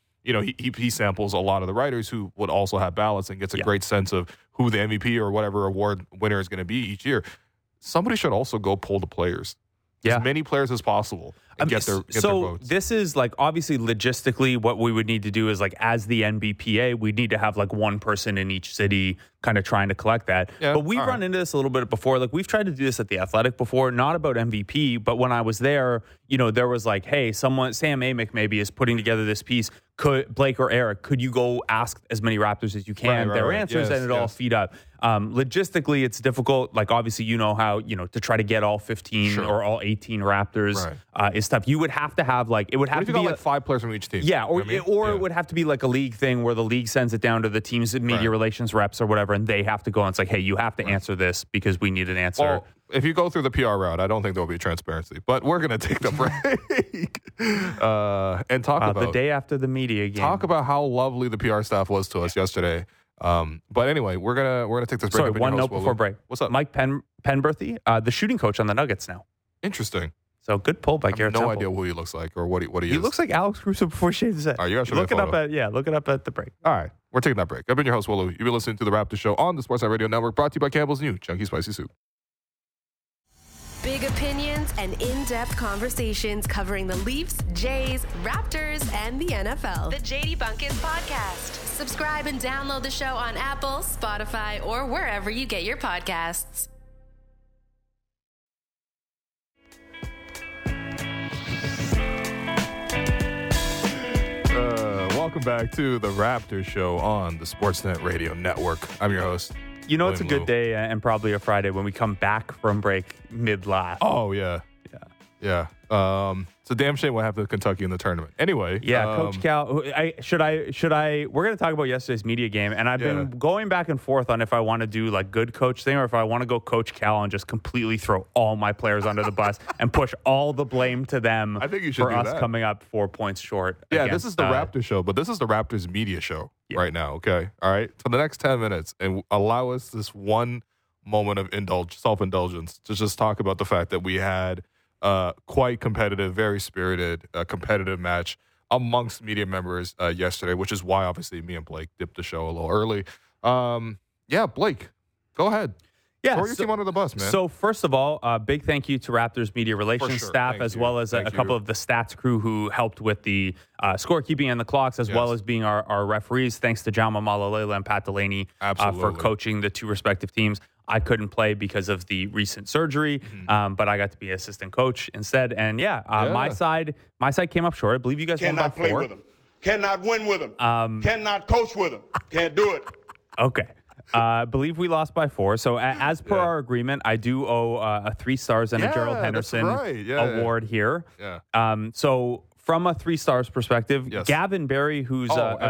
he samples a lot of the writers who would also have ballots and gets a great sense of who the MVP or whatever award winner is going to be each year. Somebody should also go poll the players. As many players as possible and get their votes. This is obviously logistically what we would need to do is as the NBPA, we need to have one person in each city kind of trying to collect that. Yeah, but we've run into this a little bit before. We've tried to do this at The Athletic before, not about MVP, but when I was there, there was hey, Sam Amick maybe is putting together this piece. Blake or Eric, could you go ask as many Raptors as you can? Their answers, and it all feed up. Logistically, it's difficult. Like, obviously, you know how, to try to get all 15 or all 18 Raptors is tough. You would have to have, it would have to be like 5 players from each team. Yeah, it would have to be like a league thing where the league sends it down to the team's media relations reps or whatever, and they have to go and it's like, hey, you have to answer this because we need an answer. Well, if you go through the PR route, I don't think there'll be transparency. But we're going to take the break and talk about the day after the media game. Talk about how lovely the PR staff was to us yesterday. But anyway, we're gonna take this break. Sorry, one note before break. What's up, Mike Penberthy, the shooting coach on the Nuggets now. Interesting. So good pull by Garrett Temple. No idea who he looks like or what he is. He looks like Alex Caruso before he shaved his head. All right, you look it up at the break. All right, we're taking that break. I've been your host, Wolu. You've been listening to the Raptor Show on the Sportsnet Radio Network, brought to you by Campbell's new Chunky Spicy Soup. Big opinions and in-depth conversations covering the Leafs, Jays, Raptors, and the NFL. The JD Bunkis Podcast. Subscribe and download the show on Apple, Spotify, or wherever you get your podcasts. Welcome back to the Raptor Show on the Sportsnet Radio Network. I'm your host. It's a good day and probably a Friday when we come back from break mid-laugh. Oh, yeah. It's a damn shame what happened to Kentucky in the tournament. Anyway. Yeah, Coach Cal. Should I? We're going to talk about yesterday's media game, and I've been going back and forth on if I want to do good coach thing or if I want to go Coach Cal and just completely throw all my players under the bus and push all the blame to them. I think you should for do us that. Coming up 4 points short. Yeah, this is the Raptor Show, but this is the Raptors media show right now. Okay, all right. For the next 10 minutes, and allow us this one moment of self-indulgence to just talk about the fact that we had quite competitive, very spirited, competitive match amongst media members yesterday, which is why obviously me and Blake dipped the show a little early. Blake, go ahead. Yeah, throw your team under the bus, man. So first of all, big thank you to Raptors media relations staff, as well as a couple of the stats crew who helped with the scorekeeping and the clocks, as well as being our referees. Thanks to Jaume Malalela and Pat Delaney for coaching the two respective teams. I couldn't play because of the recent surgery, but I got to be assistant coach instead. And my side came up short. I believe you guys won by 4. Cannot play with them. Cannot win with them. Cannot coach with them. Can't do it. Okay. I believe we lost by 4. So as per our agreement, I do owe a 3 stars and a Gerald Henderson award here. Yeah. So from a 3 stars perspective, Gavin Barry, who's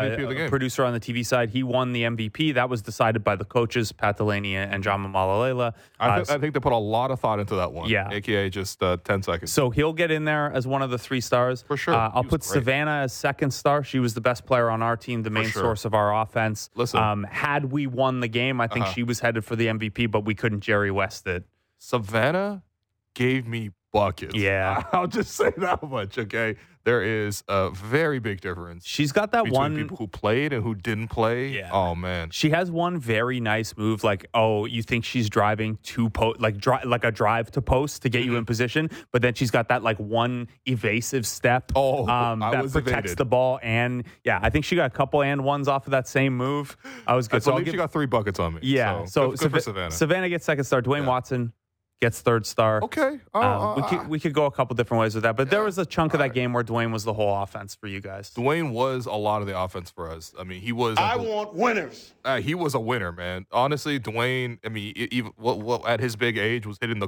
a producer on the TV side, he won the MVP. That was decided by the coaches, Pat Delaney and Jaume Malalela. I think they put a lot of thought into that one. Yeah. AKA just 10 seconds. So he'll get in there as one of the 3 stars. For sure. I'll put Savannah as 2nd star. She was the best player on our team, the main source of our offense. Listen. Had we won the game, I think she was headed for the MVP, but we couldn't Jerry West it. Savannah gave me buckets. Yeah. I'll just say that much, okay? There is a very big difference. She's got that between people who played and who didn't play. Yeah. Oh, man. She has one very nice move, you think she's driving to like a drive to post to get you in position, but then she's got that one evasive step that protects the ball. And I think she got a couple and ones off of that same move. I was good. I believe she got 3 buckets on me. Yeah. So good for Savannah. Savannah gets 2nd star. Dwayne Watson gets 3rd star. Okay. We could go a couple different ways with that, but there was a chunk of that game where Dwayne was the whole offense for you guys. Dwayne was a lot of the offense for us. I mean, he was. I want winners. He was a winner, man. Honestly, Dwayne. I mean, even at his big age, was hitting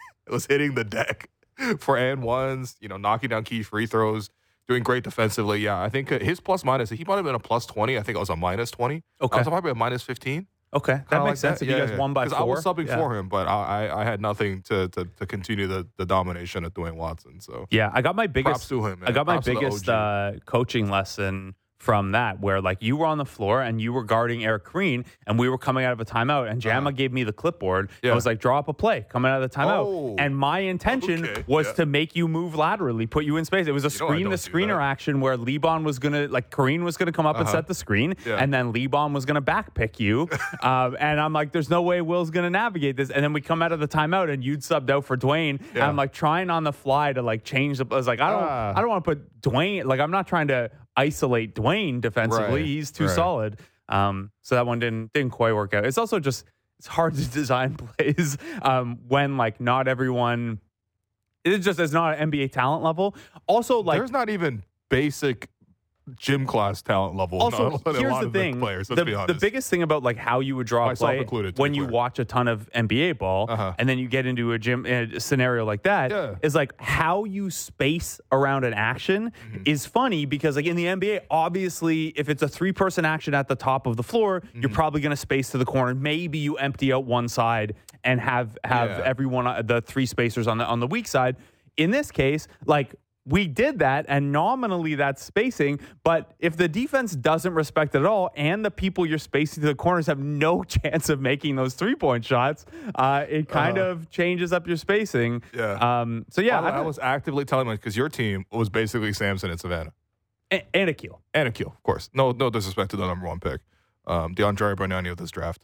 the deck for and ones. Knocking down key free throws, doing great defensively. Yeah, I think his plus minus. He might have been a plus 20. I think it was a minus 20. Okay, I was probably a minus 15. Okay, that makes sense. If you guys won by 4. Because I was subbing for him, but I had nothing to continue the domination of Dwayne Watson. So I got my biggest. Props to him, man. I got my biggest coaching lesson from that, where you were on the floor and you were guarding Eric Green, and we were coming out of a timeout, and Jamma gave me the clipboard. I was like, draw up a play coming out of the timeout, and my intention was to make you move laterally, put you in space. It was a screener action where Lebon was gonna Kareem was gonna come up and set the screen, and then Lebon was gonna backpick you, and I'm like, there's no way Will's gonna navigate this, and then we come out of the timeout and you'd subbed out for Dwayne, and I'm trying on the fly to change the. I was like, I don't want to put Dwayne. I'm not trying to isolate Dwayne defensively. He's too solid. So that one didn't quite work out. It's also just it's hard to design plays when not everyone. It's not an NBA talent level. Also, there's not even basic gym class talent level. Also, here's the thing. Players, let's be honest. The biggest thing about like how you would draw a play when you watch a ton of NBA ball and then you get into a gym scenario like that is like how you space around an action is funny because like in the NBA, obviously, if it's a 3-person action at the top of the floor, you're probably going to space to the corner. Maybe you empty out one side and have everyone, the 3 spacers on the weak side. In this case, like, we did that, and nominally that's spacing, but if the defense doesn't respect it at all and the people you're spacing to the corners have no chance of making those 3-point shots, it kind of changes up your spacing. Yeah. I was actively telling because your team was basically Samson and Savannah. And Akil. And Akil, of course. No disrespect to the number 1 pick. DeAndre Bargnani of this draft.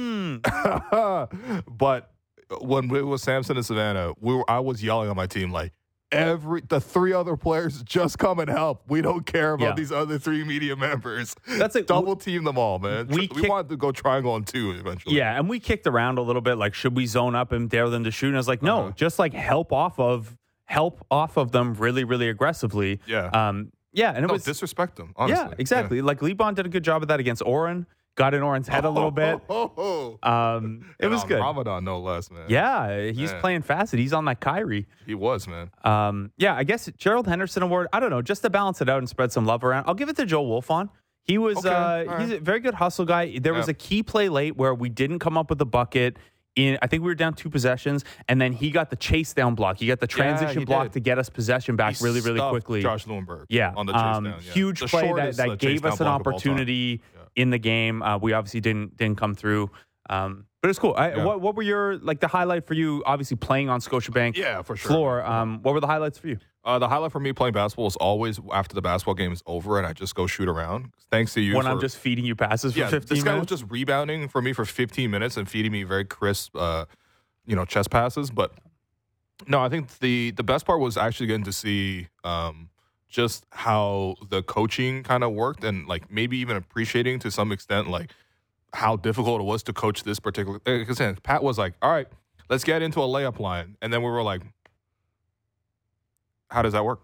But when it was Samson and Savannah, I was yelling on my team like, the 3 other players just come and help. We don't care about these other 3 media members. That's like double team them all, man. We wanted to go triangle on 2 eventually. Yeah, and we kicked around a little bit. Like, should we zone up and dare them to shoot? And I was like, no, just like help off of them really, really aggressively. Yeah, and it was disrespect them. Honestly. Yeah, exactly. Yeah. Like Lebon did a good job of that against Oren. Got in Oren's head a little bit. It was good. Ramadan, no less, man. Yeah, he's playing fast. He's on that Kyrie. He was, man. I guess Gerald Henderson Award. I don't know, just to balance it out and spread some love around. I'll give it to Joe Wolfon. He was he's a very good hustle guy. There was a key play late where we didn't come up with the bucket. I think we were down 2 possessions, and then he got the chase down block. He got the transition block to get us possession back really, really quickly. Josh Lewinberg. On the chase down. Huge play that gave us an opportunity in the game. We obviously didn't come through. But it's cool. What were your the highlight for you? Obviously playing on Scotiabank for sure. floor. What were the highlights for you? The highlight for me playing basketball is always after the basketball game is over and I just go shoot around. Thanks to you. When I'm just feeding you passes for 15 minutes. This guy was just rebounding for me for 15 minutes and feeding me very crisp, chest passes. But no, I think the best part was actually getting to see just how the coaching kind of worked and like maybe even appreciating to some extent like how difficult it was to coach this particular. Because Pat was like, all right, let's get into a layup line. And then we were like, how does that work?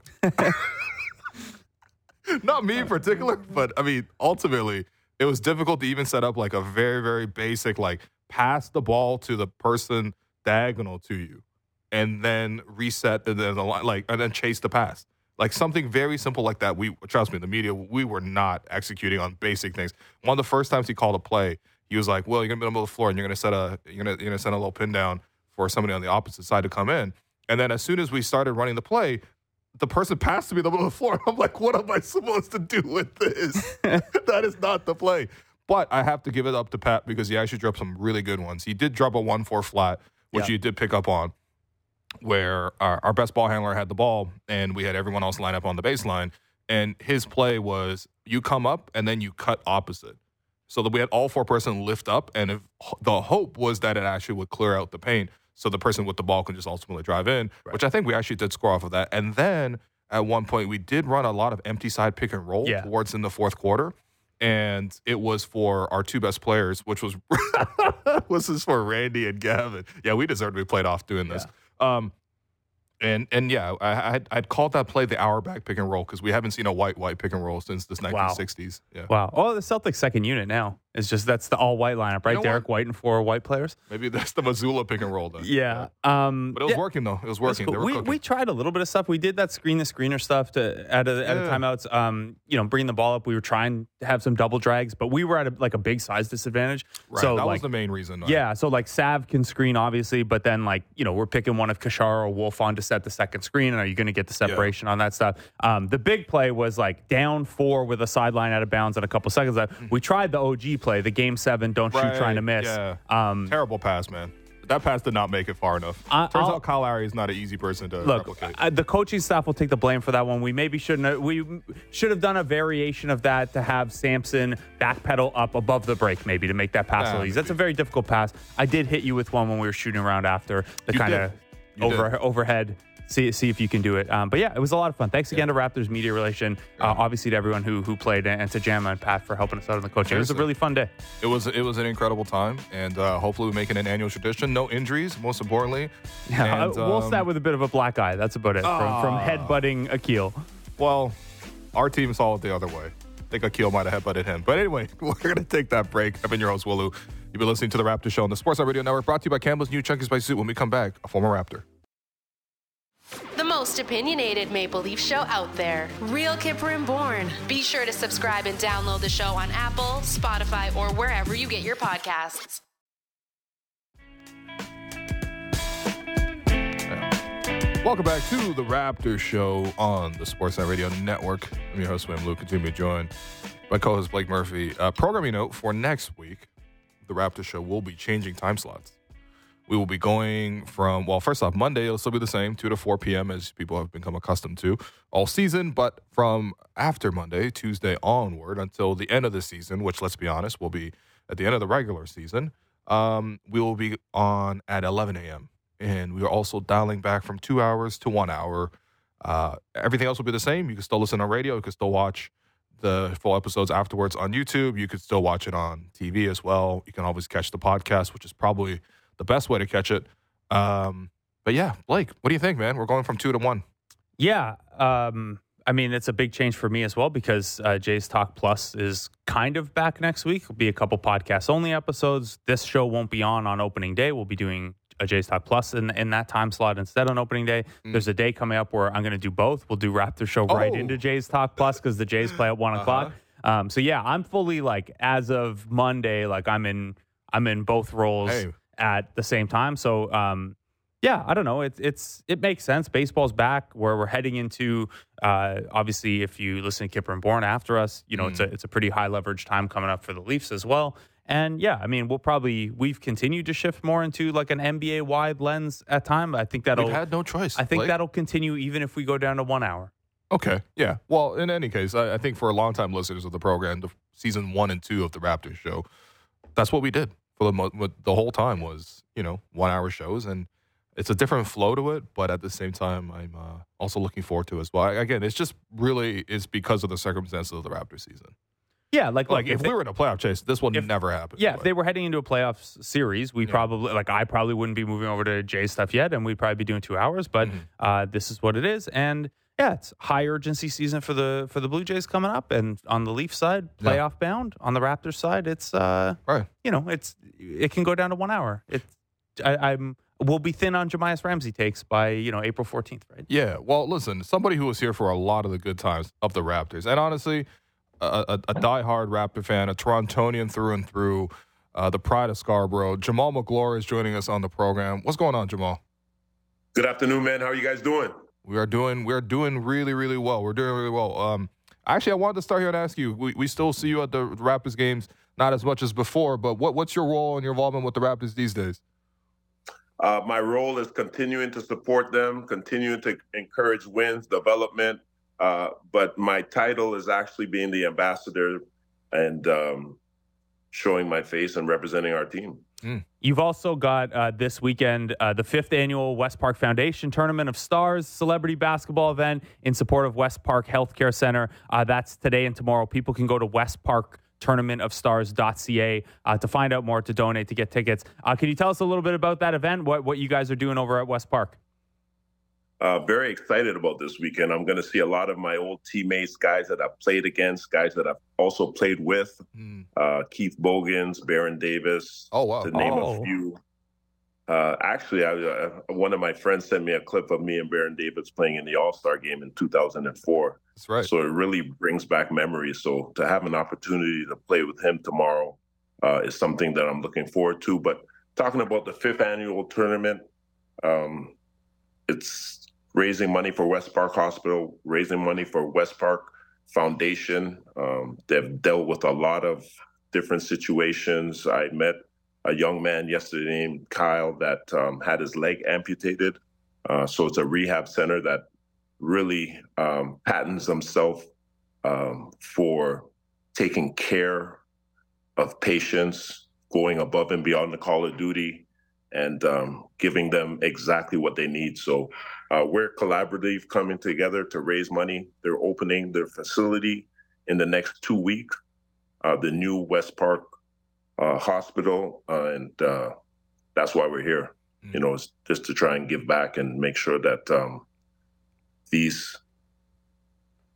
Not me in particular, but I mean, ultimately, it was difficult to even set up like a very, very basic, like pass the ball to the person diagonal to you and then reset and then and then chase the pass. Like something very simple like that. Trust me, the media, we were not executing on basic things. One of the first times he called a play, he was like, well, you're gonna be in the middle of the floor and you're gonna send a little pin down for somebody on the opposite side to come in. And then as soon as we started running the play, the person passed to me in the middle of the floor. I'm like, what am I supposed to do with this? That is not the play. But I have to give it up to Pat because he actually dropped some really good ones. He did drop a 1-4 flat, which you did pick up on, where our best ball handler had the ball and we had everyone else line up on the baseline. And his play was you come up and then you cut opposite. So that we had all 4-person lift up, and the hope was that it actually would clear out the paint. So the person with the ball can just ultimately drive in, which I think we actually did score off of that. And then at one point, we did run a lot of empty side pick and roll towards in the fourth quarter. And it was for our 2 best players, which was this for Randy and Gavin. Yeah, we deserved to be played off doing this. I'd called that play the hour back pick and roll because we haven't seen a white pick and roll since the 1960s. Yeah. Wow. Oh, the Celtics second unit now is that's the all white lineup, right? Derek White and 4 white players. Maybe that's the Missoula pick and roll then. Yeah. But it was working though. It was working. Cool. We tried a little bit of stuff. We did that screen the screener stuff at the timeouts. Bringing the ball up. We were trying to have some double drags, but we were at a big size disadvantage. Right. So that was the main reason. Right? Yeah. So Sav can screen obviously, but then we're picking one of Kashar or Wolfon to set the second screen, and are you going to get the separation on that stuff? The big play was down 4 with a sideline out of bounds and a couple seconds left. We tried the OG play, the Game 7 don't shoot trying to miss. Yeah. Terrible pass, man. That pass did not make it far enough. Turns out Kyle Lowry is not an easy person to replicate. The coaching staff will take the blame for that one. We maybe shouldn't. We should have done a variation of that to have Samson backpedal up above the break, maybe to make that pass a little easy. That's a very difficult pass. I did hit you with one when we were shooting around after the kind of overhead. See if you can do it. But yeah, it was a lot of fun. Thanks again to Raptors Media Relation, obviously to everyone who played, and to Jamma and Pat for helping us out on the coaching. It was a really fun day. It was an incredible time, and hopefully we make it an annual tradition. No injuries, most importantly. Yeah, we'll start with a bit of a black eye. That's about it from headbutting Akil. Well, Our team saw it the other way. I think Akil might have headbutted him. But anyway, we're going to take that break. I've been your host, Wolu. You've been listening to The Raptor Show on the Sportsnet Radio Network, brought to you by Campbell's New Chunky Spice Soup. When we come back, a former Raptor. The most opinionated Maple Leaf show out there. Real Kipper and Bourne. Be sure to subscribe and download the show on Apple, Spotify, or wherever you get your podcasts. Welcome back to The Raptor Show on the Sportsnet Radio Network. I'm your host, William Luke. Continue to be joined by co-host Blake Murphy. Programming note for next week, The Raptor Show will be changing time slots. We will be going from, well, first off, Monday, it'll still be the same, 2 to 4 p.m., as people have become accustomed to all season. But from after Monday, Tuesday onward, until the end of the season, which, let's be honest, will be at the end of the regular season, we will be on at 11 a.m. And we are also dialing back from 2 hours to 1 hour. Everything else will be the same. You can still listen on radio. You can still watch the full episodes afterwards on YouTube. You could still watch it on TV as well. You can always catch the podcast, which is probably the best way to catch it. But yeah, Blake, what do you think, man? We're going from 2 to 1. Yeah. I mean, it's a big change for me as well because Jay's Talk Plus is kind of back next week. It'll be a couple podcast-only episodes. This show won't be on opening day. We'll be doing a Jay's Talk Plus in that time slot instead on opening day. There's a day coming up where I'm going to do both. We'll do Raptor Show right into Jay's Talk Plus because the Jays play at 1 o'clock. So yeah, I'm fully as of Monday, I'm in both roles at the same time. So yeah, I don't know. It makes sense. Baseball's back where we're heading into. Obviously, if you listen to Kipper and Bourne after us, it's a pretty high leverage time coming up for the Leafs as well. And yeah, I mean, we've continued to shift more into an NBA wide lens at time. I think we've had no choice. I think that'll continue even if we go down to 1 hour. Okay. Yeah. Well, in any case, I think for longtime listeners of the program, the season 1 and 2 of the Raptors show, that's what we did for the whole time was, 1 hour shows. And it's a different flow to it, but at the same time, I'm also looking forward to it as well. Again, it's just really is because of the circumstances of the Raptor season. Yeah, if we were in a playoff chase, this will never happen. Yeah, if they were heading into a playoff series, we probably I probably wouldn't be moving over to Jay's stuff yet, and we'd probably be doing 2 hours. But this is what it is, and yeah, it's high urgency season for the Blue Jays coming up, and on the Leaf side, playoff bound. On the Raptors side, it's right. It can go down to 1 hour. We'll be thin on Jemias Ramsey takes by April 14th, right? Yeah. Well, listen, somebody who was here for a lot of the good times of the Raptors, and honestly, a diehard Raptor fan, a Torontonian through and through, the pride of Scarborough. Jamal McGlure is joining us on the program. What's going on, Jamal? Good afternoon, man. How are you guys doing? We're doing really, really well. We're doing really well. Actually, I wanted to start here and ask you. We still see you at the Raptors games, not as much as before, but what's your role and your involvement with the Raptors these days? My role is continuing to support them, continuing to encourage wins, development. But my title is actually being the ambassador and showing my face and representing our team. You've also got this weekend the 5th annual West Park Foundation Tournament of Stars celebrity basketball event in support of West Park Healthcare Center. That's today and tomorrow. People can go to westparktournamentofstars.ca to find out more, to donate, to get tickets. Can you tell us a little bit about that event, what you guys are doing over at West Park? Very excited about this weekend. I'm going to see a lot of my old teammates, guys that I've played against, guys that I've also played with. Keith Bogans, Baron Davis, to name a few. Actually, one of my friends sent me a clip of me and Baron Davis playing in the All-Star game in 2004. That's right. So it really brings back memories. So to have an opportunity to play with him tomorrow is something that I'm looking forward to. But talking about the 5th annual tournament, it's raising money for West Park Hospital, raising money for West Park Foundation. They've dealt with a lot of different situations. I met a young man yesterday named Kyle that had his leg amputated. So it's a rehab center that really patents themselves for taking care of patients, going above and beyond the call of duty, and giving them exactly what they need. So we're collaborative coming together to raise money. They're opening their facility in the next 2 weeks, the new West Park Hospital, and that's why we're here. It's just to try and give back and make sure that these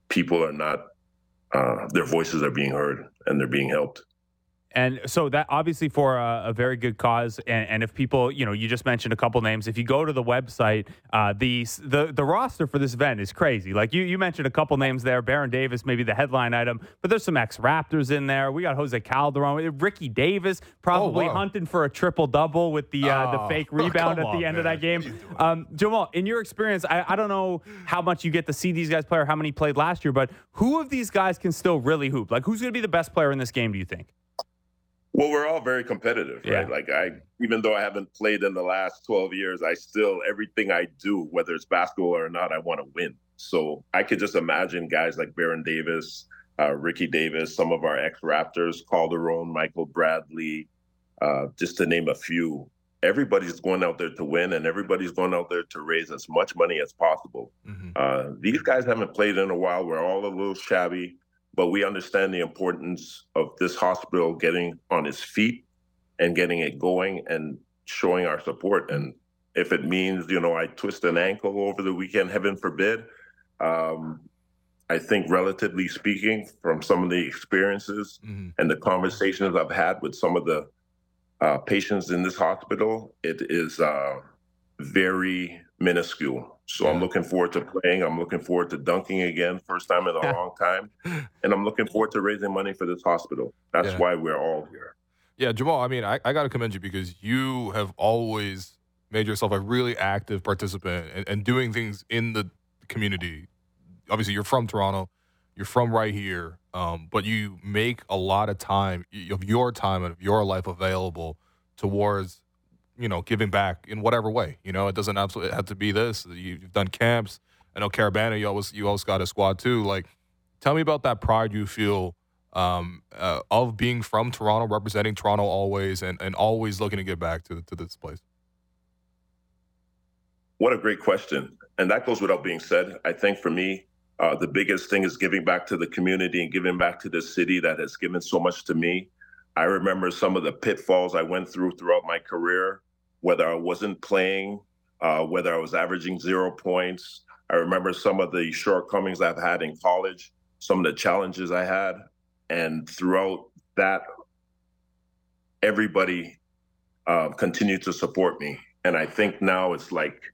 people are not, their voices are being heard and they're being helped. And so that obviously for a very good cause. And if people, you just mentioned a couple names. If you go to the website, the roster for this event is crazy. Like you mentioned a couple names there. Baron Davis, maybe the headline item, but there's some ex-Raptors in there. We got Jose Calderon, Ricky Davis, probably hunting for a triple-double with the fake rebound at the end of that game. Jamal, in your experience, I don't know how much you get to see these guys play or how many played last year, but who of these guys can still really hoop? Like, who's going to be the best player in this game, do you think? Well, we're all very competitive, right? Like even though I haven't played in the last 12 years, everything I do, whether it's basketball or not, I want to win. So I could just imagine guys like Baron Davis, Ricky Davis, some of our ex-Raptors, Calderon, Michael Bradley, just to name a few. Everybody's going out there to win, and everybody's going out there to raise as much money as possible. Mm-hmm. These guys haven't played in a while. We're all a little shabby. But we understand the importance of this hospital getting on its feet and getting it going and showing our support. And if it means, I twist an ankle over the weekend, heaven forbid, I think relatively speaking, from some of the experiences and the conversations I've had with some of the patients in this hospital, it is very minuscule. So I'm looking forward to playing. I'm looking forward to dunking again, first time in a long time. And I'm looking forward to raising money for this hospital. That's why we're all here. Yeah, Jamal, I mean, I got to commend you because you have always made yourself a really active participant and doing things in the community. Obviously, you're from Toronto. You're from right here. But you make a lot of time of your time and of your life available towards giving back in whatever way. It doesn't absolutely have to be this. You've done camps. I know Carabana, you always got a squad too. Like, tell me about that pride you feel of being from Toronto, representing Toronto always, and always looking to give back to this place. What a great question. And that goes without being said. I think for me, the biggest thing is giving back to the community and giving back to the city that has given so much to me. I remember some of the pitfalls I went throughout my career, whether I wasn't playing, whether I was averaging 0 points. I remember some of the shortcomings I've had in college, some of the challenges I had. And throughout that, everybody continued to support me. And I think now it's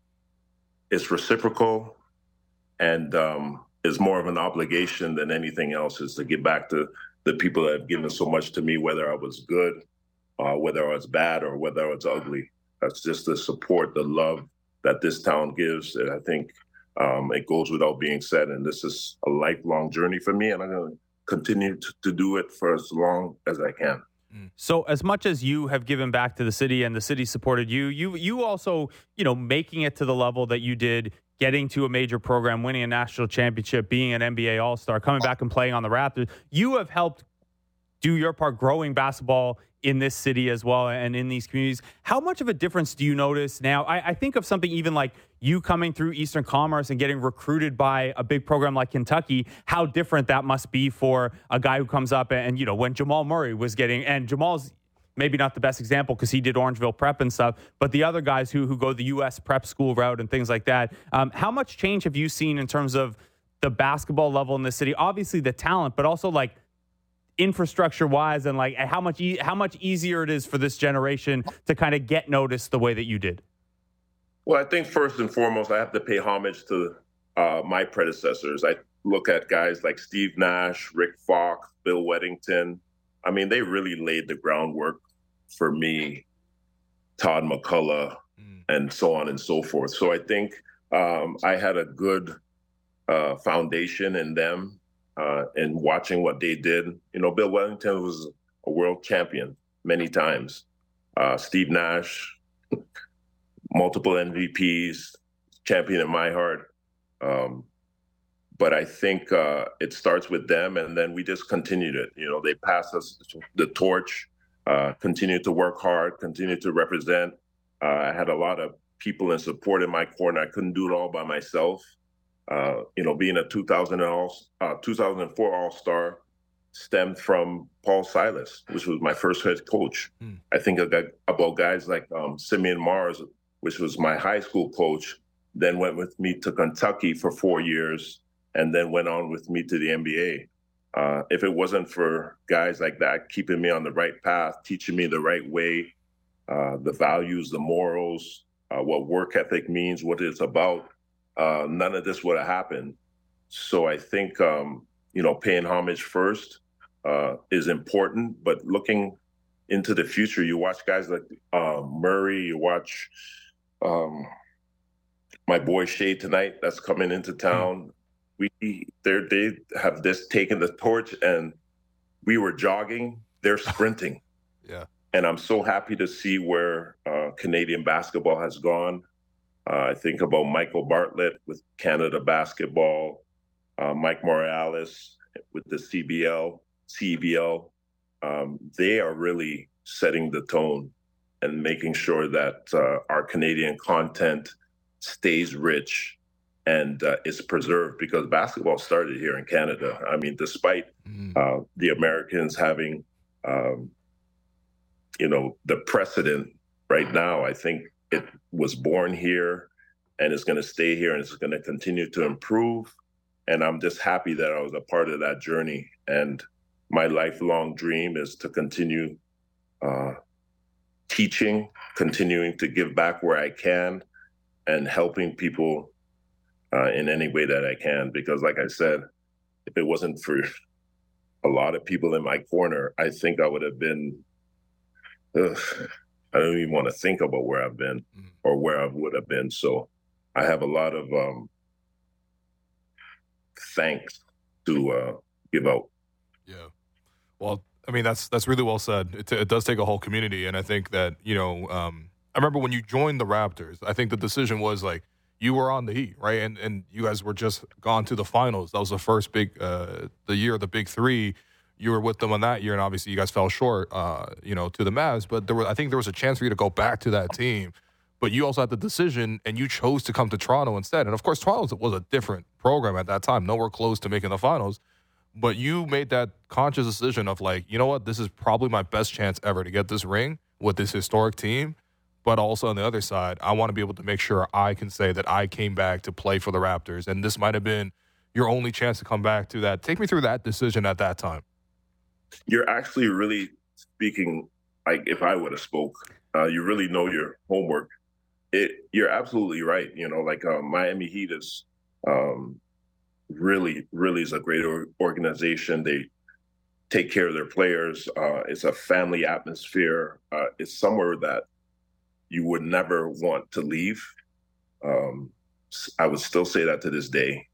reciprocal and it's more of an obligation than anything else, is to give back to the people that have given so much to me, whether I was good, whether I was bad, or whether I was ugly. That's just the support, the love that this town gives. And I think it goes without being said. And this is a lifelong journey for me. And I'm going to continue to do it for as long as I can. So as much as you have given back to the city and the city supported you, you also, making it to the level that you did, getting to a major program, winning a national championship, being an NBA All-Star, coming back and playing on the Raptors, you have helped do your part growing basketball in this city as well and in these communities. How much of a difference do you notice now? I think of something even like you coming through Eastern Commerce and getting recruited by a big program like Kentucky, how different that must be for a guy who comes up and, when Jamal Murray was getting, and Jamal's maybe not the best example because he did Orangeville Prep and stuff, but the other guys who go the U.S. prep school route and things like that. How much change have you seen in terms of the basketball level in the city? Obviously the talent, but also like infrastructure wise and like how much easier it is for this generation to kind of get noticed the way that you did? Well, I think first and foremost, I have to pay homage to my predecessors. I look at guys like Steve Nash, Rick Fox, Bill Weddington. I mean, they really laid the groundwork for me, Todd McCullough, and so on and so forth. So I think I had a good foundation in them and watching what they did. Bill Wellington was a world champion many times. Steve Nash, multiple MVPs, champion in my heart. But I think it starts with them, and then we just continued it. They passed us the torch, continued to work hard, continued to represent. I had a lot of people in support in my corner. I couldn't do it all by myself. Being a 2004 All-Star stemmed from Paul Silas, which was my first head coach. I think about guys like Simeon Mars, which was my high school coach, then went with me to Kentucky for 4 years and then went on with me to the NBA. If it wasn't for guys like that keeping me on the right path, teaching me the right way, the values, the morals, what work ethic means, what it's about, none of this would have happened. So I think, paying homage first is important, but looking into the future, you watch guys like Murray, you watch my boy Shea tonight that's coming into town. They have this taken the torch, and we were jogging, they're sprinting. Yeah. And I'm so happy to see where Canadian basketball has gone. I think about Michael Bartlett with Canada Basketball, Mike Morales with the CBL. They are really setting the tone and making sure that our Canadian content stays rich and is preserved, because basketball started here in Canada. I mean, despite the Americans having, the precedent right now, I think it was born here and it's going to stay here and it's going to continue to improve. And I'm just happy that I was a part of that journey. And my lifelong dream is to continue teaching, continuing to give back where I can, and helping people in any way that I can. Because like I said, if it wasn't for a lot of people in my corner, I think I would have been, I don't even want to think about where I've been or where I would have been. So I have a lot of thanks to give out. Yeah. Well, I mean, that's really well said. It does take a whole community. And I think that, I remember when you joined the Raptors, I think the decision was like, you were on the Heat, right? And you guys were just gone to the finals. That was the first big, the year of the big three. You were with them on that year, and obviously you guys fell short, to the Mavs. But I think there was a chance for you to go back to that team. But you also had the decision, and you chose to come to Toronto instead. And, of course, Toronto was a different program at that time, nowhere close to making the finals. But you made that conscious decision of, like, you know what, this is probably my best chance ever to get this ring with this historic team. But also on the other side, I want to be able to make sure I can say that I came back to play for the Raptors. And this might have been your only chance to come back to that. Take me through that decision at that time. You're actually really speaking like if I would have spoke. You really know your homework. You're absolutely right. Miami Heat is really, really is a great organization. They take care of their players. It's a family atmosphere. It's somewhere that you would never want to leave. I would still say that to this day.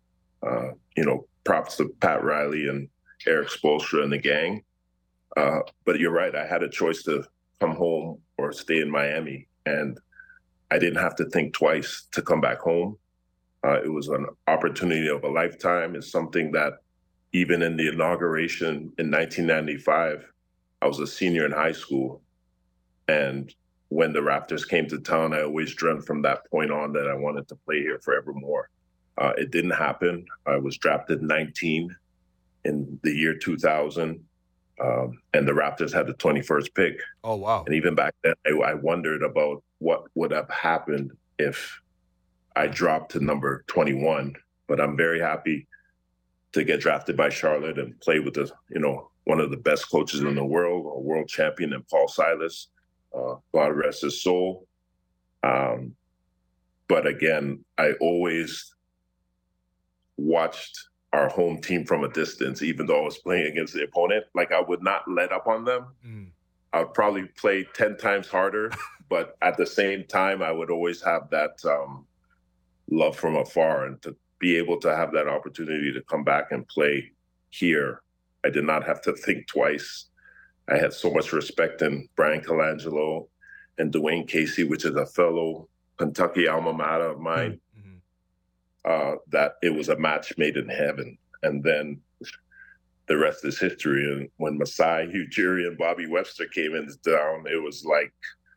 Props to Pat Riley and Eric Spoelstra and the gang. But you're right. I had a choice to come home or stay in Miami. And I didn't have to think twice to come back home. It was an opportunity of a lifetime. It's something that even in the inauguration in 1995, I was a senior in high school. And when the Raptors came to town, I always dreamt from that point on that I wanted to play here forevermore. It didn't happen. I was drafted 19 in the year 2000, and the Raptors had the 21st pick. Oh, wow. And even back then, I wondered about what would have happened if I dropped to number 21. But I'm very happy to get drafted by Charlotte and play with one of the best coaches in the world, a world champion in Paul Silas. God rest his soul. But again, I always watched our home team from a distance, even though I was playing against the opponent. Like, I would not let up on them. I would probably play 10 times harder, but at the same time, I would always have that love from afar. And to be able to have that opportunity to come back and play here, I did not have to think twice. I had so much respect in Brian Colangelo and Dwayne Casey, which is a fellow Kentucky alma mater of mine, that it was a match made in heaven. And then the rest is history. And when Masai Ujiri and Bobby Webster came in down, it was like,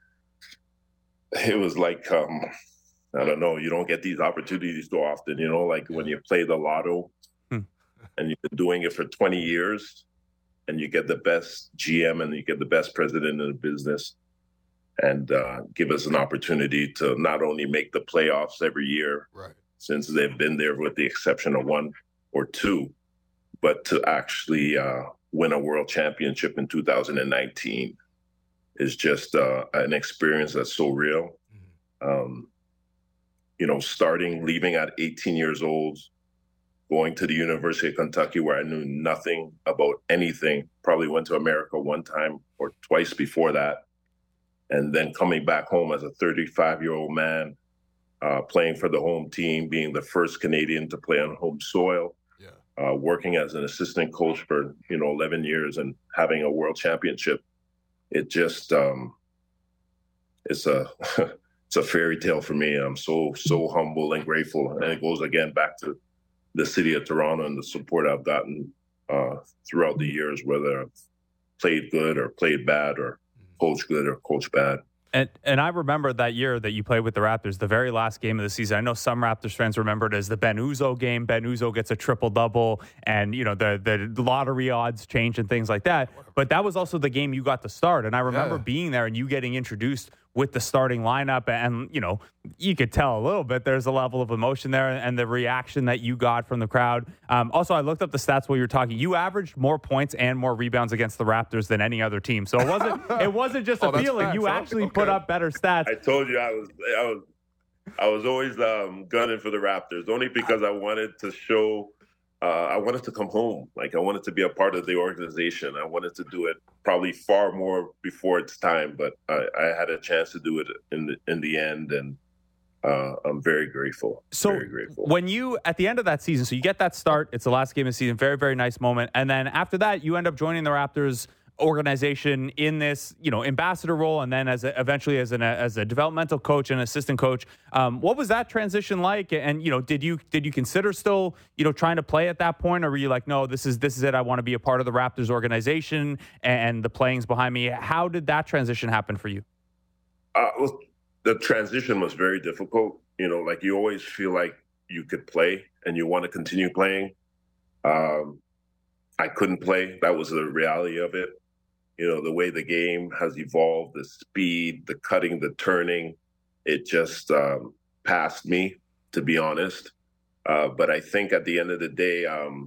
I don't know, you don't get these opportunities so often, when you play the lotto and you've been doing it for 20 years. And you get the best GM and you get the best president in the business, and give us an opportunity to not only make the playoffs every year, right, since they've been there, with the exception of 1 or 2. But to actually win a world championship in 2019 is just an experience that's so real. Leaving at 18 years old, going to the University of Kentucky where I knew nothing about anything, probably went to America 1 time or twice before that, and then coming back home as a 35-year-old man, playing for the home team, being the first Canadian to play on home soil, working as an assistant coach for 11 years and having a world championship. It just it's a it's a fairy tale for me. I'm so humble and grateful, and it goes again back to the city of Toronto and the support I've gotten throughout the years, whether I've played good or played bad or coached good or coached bad. And I remember that year that you played with the Raptors, the very last game of the season. I know some Raptors fans remember it as the Ben Uzoh game. Ben Uzoh gets a triple-double, and the lottery odds change and things like that. But that was also the game you got to start. And I remember being there and you getting introduced with the starting lineup. And, you could tell a little bit there's a level of emotion there and the reaction that you got from the crowd. Also, I looked up the stats while you were talking. You averaged more points and more rebounds against the Raptors than any other team. So it wasn't just a feeling. You actually put up better stats. I told you I was always gunning for the Raptors, only because I wanted to show I wanted to come home. Like, I wanted to be a part of the organization. I wanted to do it probably far more before its time, but I had a chance to do it in the end, and I'm very grateful. Very grateful. When you, at the end of that season, so you get that start, it's the last game of the season, very, very nice moment. And then after that, you end up joining the Raptors organization in this, ambassador role, and then eventually as a developmental coach and assistant coach. What was that transition like? And did you consider still trying to play at that point, or were you like, no, this is it, I want to be a part of the Raptors organization and the playing's behind me? How did that transition happen for you? The transition was very difficult. You always feel like you could play and you want to continue playing. I couldn't play. That was the reality of it. The way the game has evolved, the speed, the cutting, the turning, it just passed me, to be honest. But I think at the end of the day,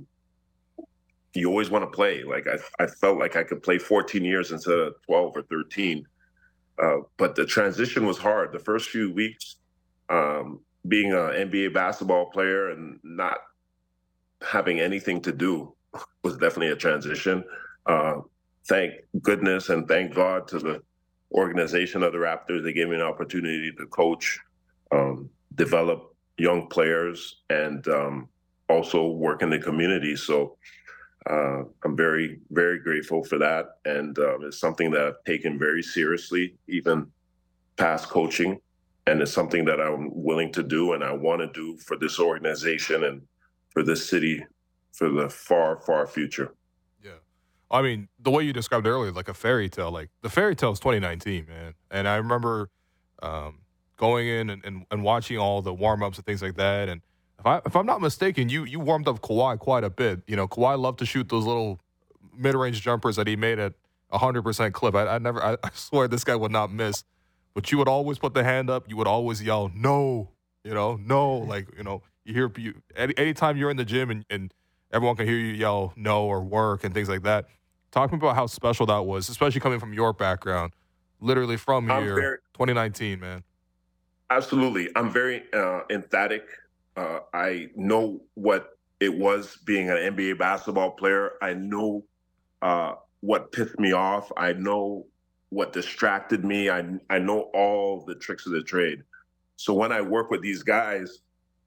you always want to play. Like, I felt like I could play 14 years instead of 12 or 13. But the transition was hard. The first few weeks, being an NBA basketball player and not having anything to do was definitely a transition. Thank goodness and thank God to the organization of the Raptors. They gave me an opportunity to coach, develop young players, and also work in the community. So I'm very, very grateful for that. And it's something that I've taken very seriously, even past coaching. And it's something that I'm willing to do and I want to do for this organization and for this city for the far, far future. Yeah. I mean, the way you described it earlier, like a fairy tale, like the fairy tale is 2019, man. And I remember going in and watching all the warm-ups and things like that. And if I'm not mistaken, you warmed up Kawhi quite a bit. Kawhi loved to shoot those little mid-range jumpers that he made at 100% clip. I swear this guy would not miss. But you would always put the hand up. You would always yell, no, no. Like, you hear anytime you're in the gym and everyone can hear you yell no or work and things like that. Talk to me about how special that was, especially coming from your background, literally from here, 2019, man. Absolutely. I'm very emphatic. I know what it was being an NBA basketball player. I know what pissed me off. I know what distracted me. I know all the tricks of the trade. So when I work with these guys,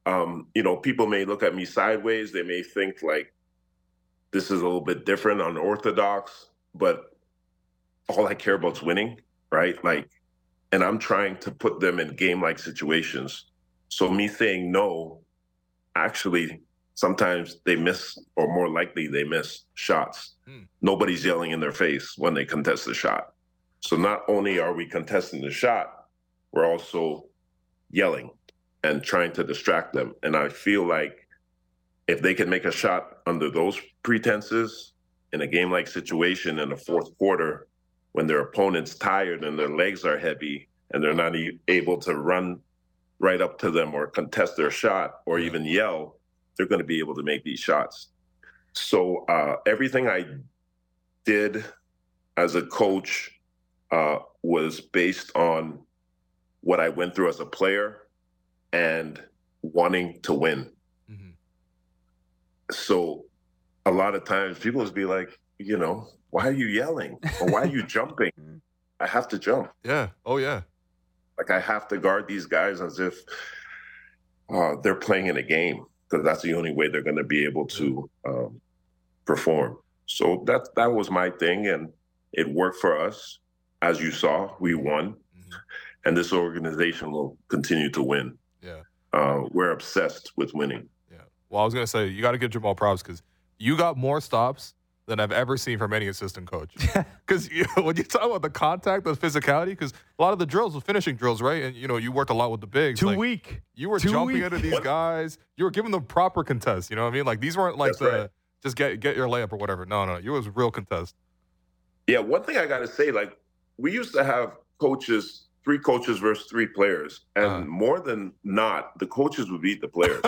people may look at me sideways. They may think like this is a little bit different, unorthodox, but all I care about is winning, right? Like, and I'm trying to put them in game-like situations. So me saying no, actually, sometimes they miss, or more likely they miss shots. Nobody's yelling in their face when they contest the shot. So not only are we contesting the shot, we're also yelling and trying to distract them. And I feel like if they can make a shot under those pretenses in a game-like situation in the fourth quarter, when their opponent's tired and their legs are heavy and they're not able to run right up to them or contest their shot or even yell, they're going to be able to make these shots. So everything I did as a coach was based on what I went through as a player and wanting to win. Mm-hmm. So a lot of times people would be like, why are you yelling? Or why are you jumping? I have to jump. Yeah. Oh, yeah. Like I have to guard these guys as if they're playing in a game, because that's the only way they're going to be able to perform. So that was my thing, and it worked for us. As you saw, we won, and this organization will continue to win. Yeah, we're obsessed with winning. Yeah. Well, I was going to say, you got to give Jamal props because you got more stops than I've ever seen from any assistant coach. Because when you talk about the contact, the physicality, because a lot of the drills were finishing drills, right? And, you worked a lot with the bigs. Too weak. You were jumping into these guys. You were giving them proper contests. You know what I mean? Like, these weren't like just get your layup or whatever. No. You was real contest. Yeah, one thing I got to say, like, we used to have coaches, 3 coaches versus 3 players. And more than not, the coaches would beat the players.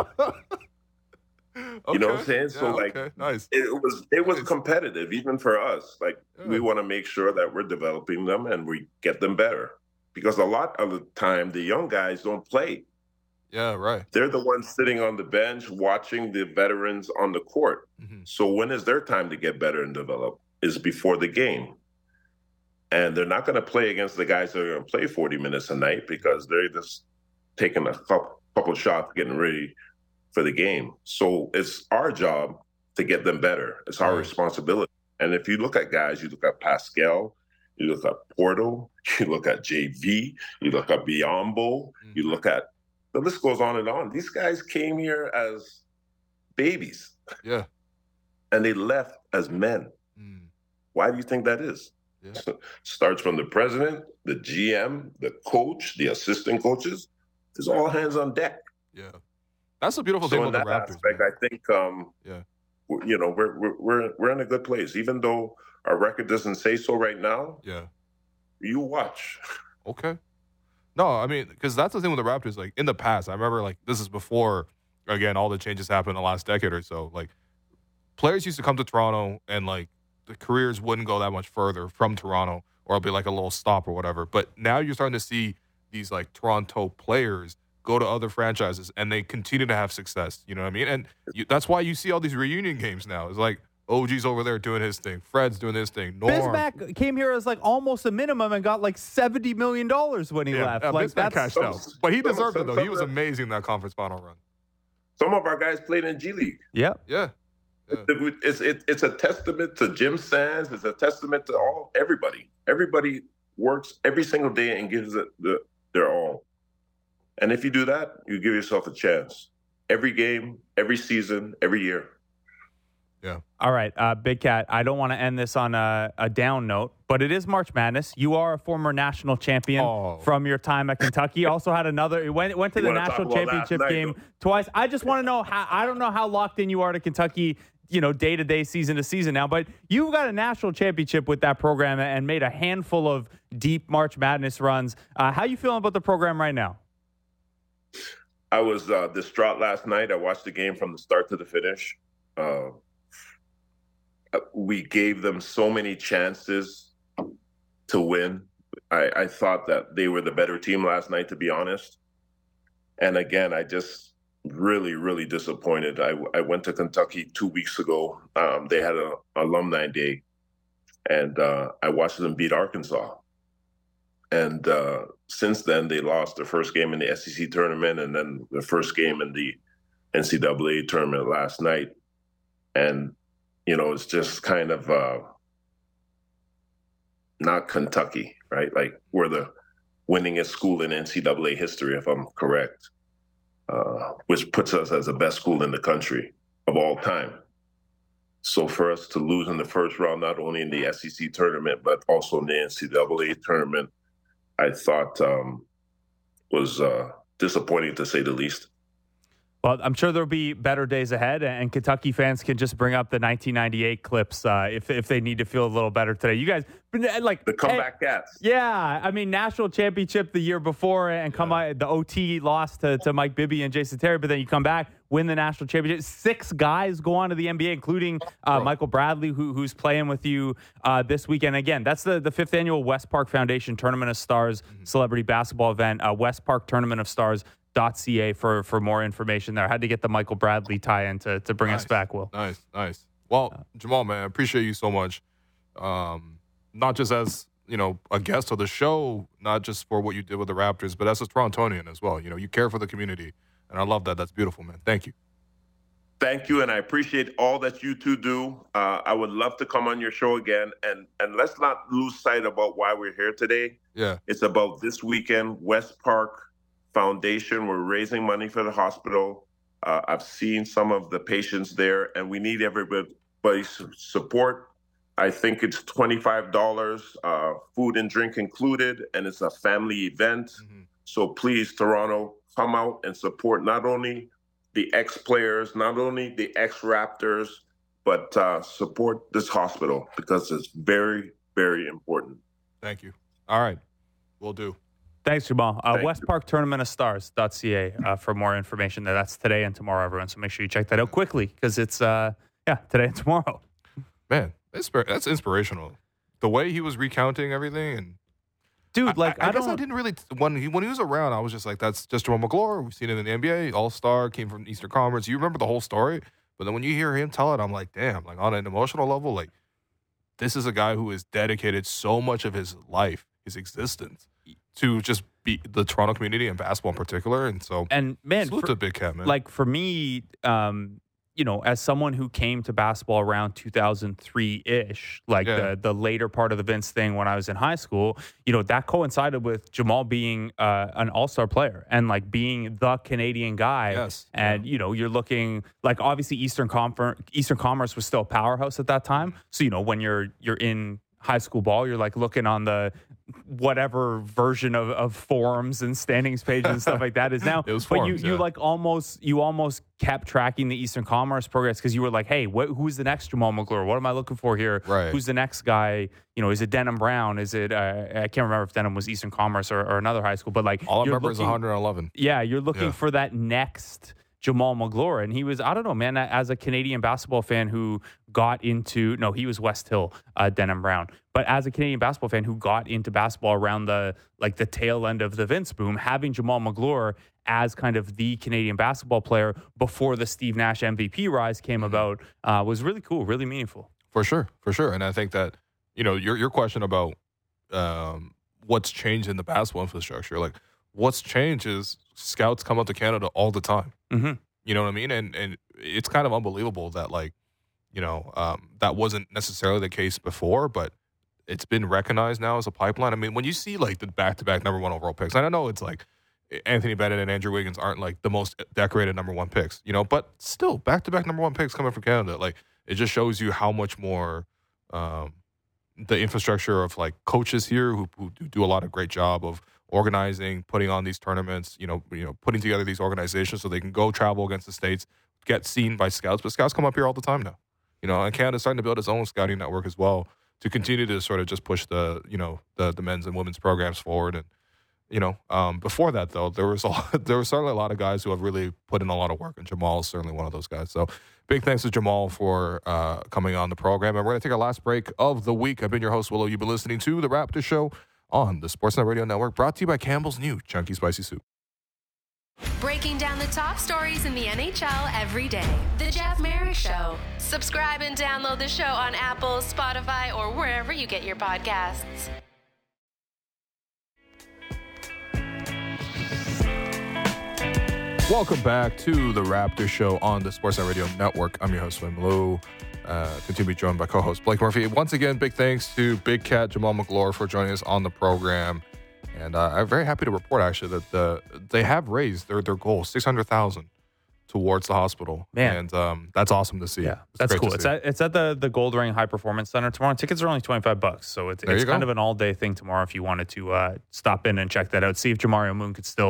Okay. You know what I'm saying? Yeah, so nice. It was competitive even for us. Like we want to make sure that we're developing them and we get them better, because a lot of the time the young guys don't play. Yeah, right. They're the ones sitting on the bench watching the veterans on the court. Mm-hmm. So when is their time to get better and develop? Is before the game. And they're not going to play against the guys that are going to play 40 minutes a night because they're just taking a couple shots, getting ready for the game. So it's our job to get them better. It's our responsibility. And if you look at guys, you look at Pascal, you look at Porto, you look at JV, you look at Biombo, you look at, the list goes on and on. These guys came here as babies. Yeah. And they left as men. Why do you think that is? Yeah. Starts from the president, the GM, the coach, the assistant coaches. It's all hands on deck. Yeah. That's the beautiful thing about the Raptors. Aspect, I think, we're in a good place, even though our record doesn't say so right now. Yeah, you watch. Okay. No, I mean, because that's the thing with the Raptors. Like in the past, I remember like this is before again all the changes happened in the last decade or so. Like players used to come to Toronto and like the careers wouldn't go that much further from Toronto, or it'll be like a little stop or whatever. But now you're starting to see these like Toronto players go to other franchises, and they continue to have success. You know what I mean? And that's why you see all these reunion games now. It's like OG's over there doing his thing. Fred's doing his thing. Norm. Bismack came here as like almost a minimum and got like $70 million when he left. Like Bismack cashed out. But he deserved it, though. He was amazing in that conference final run. Some of our guys played in G League. Yeah. It's a testament to Jim Sands. It's a testament to everybody. Everybody works every single day and gives it their all. And if you do that, you give yourself a chance. Every game, every season, every year. Yeah. All right, Big Cat, I don't want to end this on a down note, but it is March Madness. You are a former national champion from your time at Kentucky. Also had another, went to the national championship game twice. I just want to know I don't know how locked in you are to Kentucky, day to day, season to season now, but you've got a national championship with that program and made a handful of deep March Madness runs. How you feeling about the program right now? I was distraught last night. I watched the game from the start to the finish. We gave them so many chances to win. I thought that they were the better team last night, to be honest. And again, I just really, really disappointed. I went to Kentucky 2 weeks ago. They had an alumni day, and I watched them beat Arkansas. And since then, they lost their first game in the SEC tournament and then the first game in the NCAA tournament last night. And, it's just kind of not Kentucky, right? Like we're the winningest school in NCAA history, if I'm correct, which puts us as the best school in the country of all time. So for us to lose in the first round, not only in the SEC tournament, but also in the NCAA tournament, I thought was disappointing to say the least. Well, I'm sure there'll be better days ahead, and Kentucky fans can just bring up the 1998 clips if they need to feel a little better today. You guys, like the comeback cats. Yeah, I mean, national championship the year before, and the OT loss to Mike Bibby and Jason Terry, but then you come back, win the national championship. 6 guys go on to the NBA, including Michael Bradley, who's playing with you this weekend. Again, that's the 5th annual West Park Foundation Tournament of Stars celebrity basketball event. West Park Tournament of Stars.ca for more information there. I had to get the Michael Bradley tie-in to bring us back, Will. Nice. Well, Jamal, man, I appreciate you so much. Not just as, a guest of the show, not just for what you did with the Raptors, but as a Torontonian as well. You care for the community, and I love that. That's beautiful, man. Thank you. Thank you, and I appreciate all that you two do. I would love to come on your show again, and let's not lose sight about why we're here today. Yeah. It's about this weekend, West Park Foundation. We're raising money for the hospital. I've seen some of the patients there, and we need everybody's support. I think it's $25, food and drink included, and it's a family event. Mm-hmm. So please, Toronto, come out and support not only the ex-players, not only the ex-Raptors, but support this hospital because it's very, very important. Thank you. All right. Will do. Thanks, Jamal. West Park Tournament of Stars.ca for more information there. That's today and tomorrow, everyone. So make sure you check that out quickly because it's, today and tomorrow. Man, that's inspirational. The way he was recounting everything. And dude, I guess I didn't really, when he was around, I was just like, that's just Jamal McGlure. We've seen him in the NBA, All-Star, came from Eastern Conference. You remember the whole story. But then when you hear him tell it, I'm like, damn, like on an emotional level, like this is a guy who has dedicated so much of his life, his existence, to just be the Toronto community and basketball in particular. And so, salute to Big Cat, man. Like for me, as someone who came to basketball around 2003-ish, the later part of the Vince thing when I was in high school, that coincided with Jamal being an all-star player and like being the Canadian guy. Yes. And, you're looking like obviously Eastern Commerce was still a powerhouse at that time. So, when you're in high school ball, you're like looking on the whatever version of forums and standings pages and stuff like that is now. It was but forums, you like almost kept tracking the Eastern Commerce progress because you were like, hey, who's the next Jamal McGlure? What am I looking for here? Right. Who's the next guy? Is it Denham Brown? Is it I can't remember if Denham was Eastern Commerce or another high school, but like all I remember is 111. Yeah, you're looking for that next Jamal McGlure. And he was, I don't know, man, as a Canadian basketball fan who got into, he was West Hill, Denham Brown. But as a Canadian basketball fan who got into basketball around the tail end of the Vince boom, having Jamal McGlure as kind of the Canadian basketball player before the Steve Nash MVP rise came about was really cool, really meaningful. For sure. And I think that, your question about what's changed in the basketball infrastructure, like what's changed is scouts come up to Canada all the time. Mm-hmm. You know what I mean? And it's kind of unbelievable that that wasn't necessarily the case before, but it's been recognized now as a pipeline. I mean, when you see like the back-to-back number 1 overall picks, and I know it's like Anthony Bennett and Andrew Wiggins aren't like the most decorated number 1 picks, but still back-to-back number 1 picks coming from Canada. Like it just shows you how much more the infrastructure of like coaches here who do a lot of great job of organizing, putting on these tournaments, putting together these organizations so they can go travel against the States, get seen by scouts. But scouts come up here all the time now, and Canada's starting to build its own scouting network as well to continue to sort of just push the men's and women's programs forward. And, before that though, there was certainly a lot of guys who have really put in a lot of work, and Jamal is certainly one of those guys. So big thanks to Jamal for coming on the program. And we're going to take our last break of the week. I've been your host, Willow. You've been listening to The Raptor Show on the Sportsnet Radio Network, brought to you by Campbell's new Chunky Spicy Soup. Breaking down the top stories in the NHL every day. The Jeff Merrick Show. Subscribe and download the show on Apple, Spotify, or wherever you get your podcasts. Welcome back to The Raptor Show on the Sportsnet Radio Network. I'm your host, Wim Lou. Continue to be joined by co-host Blake Murphy. Once again, big thanks to Big Cat Jamal McGlure for joining us on the program. And I'm very happy to report, actually, that they have raised their goal, $600,000, towards the hospital. Man. And that's awesome to see. Yeah, that's cool. It's at the Gold Ring High Performance Center tomorrow. Tickets are only $25, so it's kind of an all-day thing tomorrow if you wanted to stop in and check that out. See if Jamario Moon could still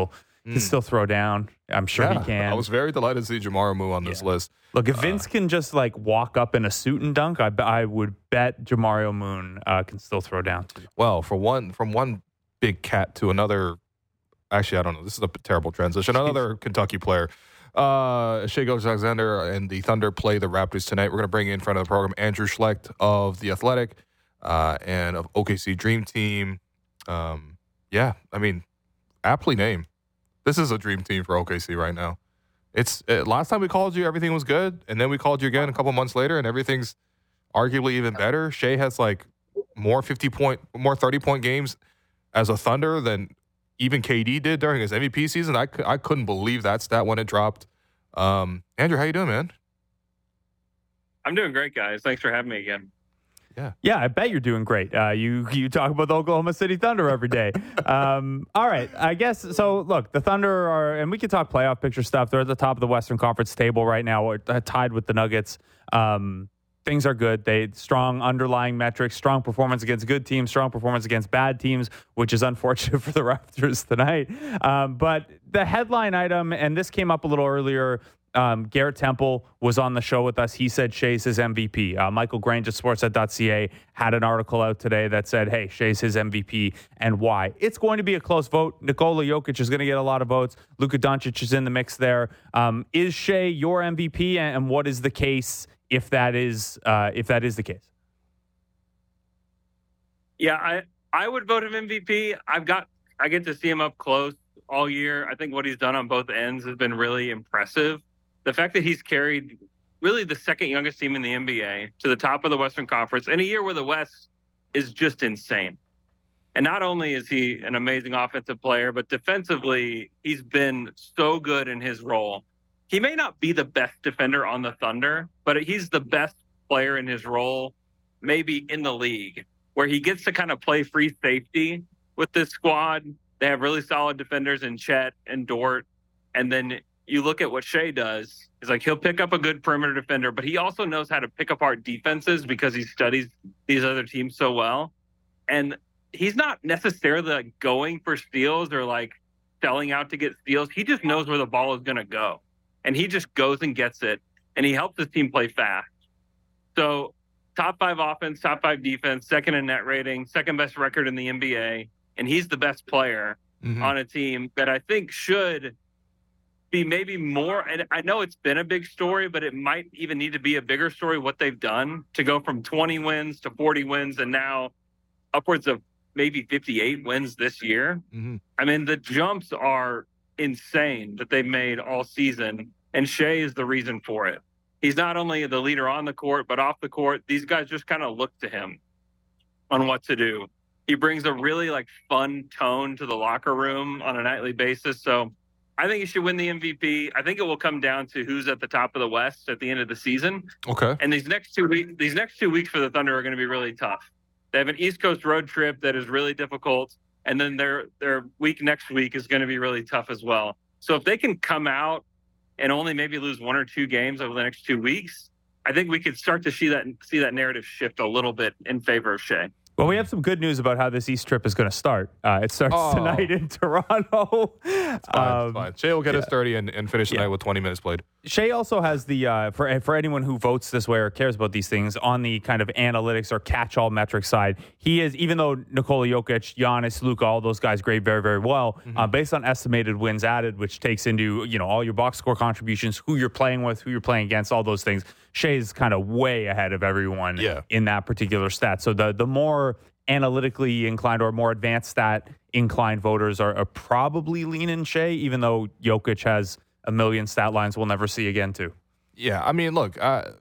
can still throw down. I'm sure he can. I was very delighted to see Jamar Moon on this list. Look, if Vince can just like walk up in a suit and dunk, I would bet Jamario Moon can still throw down too. Well, from one big cat to another, actually, I don't know. This is a terrible transition. Another Kentucky player. Shai Gilgeous-Alexander and the Thunder play the Raptors tonight. We're going to bring in front of the program Andrew Schlecht of The Athletic and of OKC Dream Team. Yeah, I mean, aptly named. This is a dream team for OKC right now. It's last time we called you, everything was good, and then we called you again a couple months later, and everything's arguably even better. Shai has like more 30-point games as a Thunder than even KD did during his MVP season. I couldn't believe that stat when it dropped. Andrew, how you doing, man? I'm doing great, guys. Thanks for having me again. Yeah, I bet you're doing great. You talk about the Oklahoma City Thunder every day. All right, I guess. So, look, the Thunder are, and we can talk playoff picture stuff. They're at the top of the Western Conference table right now, tied with the Nuggets. Things are good. They strong underlying metrics, strong performance against good teams, strong performance against bad teams, which is unfortunate for the Raptors tonight. But the headline item, and this came up a little earlier, Garrett Temple was on the show with us. He said Shai's his MVP. Michael Grange at sportsnet.ca had an article out today that said, hey, Shai's his MVP and why. It's going to be a close vote. Nikola Jokic is going to get a lot of votes. Luka Doncic is in the mix there. Is Shai your MVP, and what is the case if that is the case? Yeah, I would vote him MVP. I get to see him up close all year. I think what he's done on both ends has been really impressive. The fact that he's carried really the second youngest team in the NBA to the top of the Western Conference in a year where the West is just insane. And not only is he an amazing offensive player, but defensively, he's been so good in his role. He may not be the best defender on the Thunder, but he's the best player in his role, maybe in the league, where he gets to kind of play free safety with this squad. They have really solid defenders in Chet and Dort. And then you look at what Shai does. It's like he'll pick up a good perimeter defender, but he also knows how to pick apart defenses because he studies these other teams so well. And he's not necessarily like going for steals or like selling out to get steals. He just knows where the ball is going to go. And he just goes and gets it. And he helps his team play fast. So top 5 offense, top 5 defense, second in net rating, second best record in the NBA. And he's the best player on a team that I think should be maybe more. And I know it's been a big story, but it might even need to be a bigger story what they've done to go from 20 wins to 40 wins and now upwards of maybe 58 wins this year. I mean, the jumps are insane that they've made all season, and Shai is the reason for it. He's not only the leader on the court, but off the court. These guys just kind of look to him on what to do. He brings a really like fun tone to the locker room on a nightly basis. So I think he should win the MVP. I think it will come down to who's at the top of the West at the end of the season. Okay. And these next 2 weeks for the Thunder are going to be really tough. They have an East Coast road trip that is really difficult, and then their week next week is going to be really tough as well. So if they can come out and only maybe lose 1 or 2 games over the next 2 weeks, I think we could start to see that narrative shift a little bit in favor of Shai. Well, we have some good news about how this East trip is going to start. It starts tonight in Toronto. It's fine. Shai will get us 30 and finish the night with 20 minutes played. Shai also has the, for anyone who votes this way or cares about these things, on the kind of analytics or catch-all metric side, he is, even though Nikola Jokic, Giannis, Luka, all those guys grade very, very well, based on estimated wins added, which takes into, all your box score contributions, who you're playing with, who you're playing against, all those things. Shai is kind of way ahead of everyone in that particular stat. So the more analytically inclined or more advanced stat inclined voters are probably leaning Shai, even though Jokic has a million stat lines we'll never see again too. Yeah, I mean, look,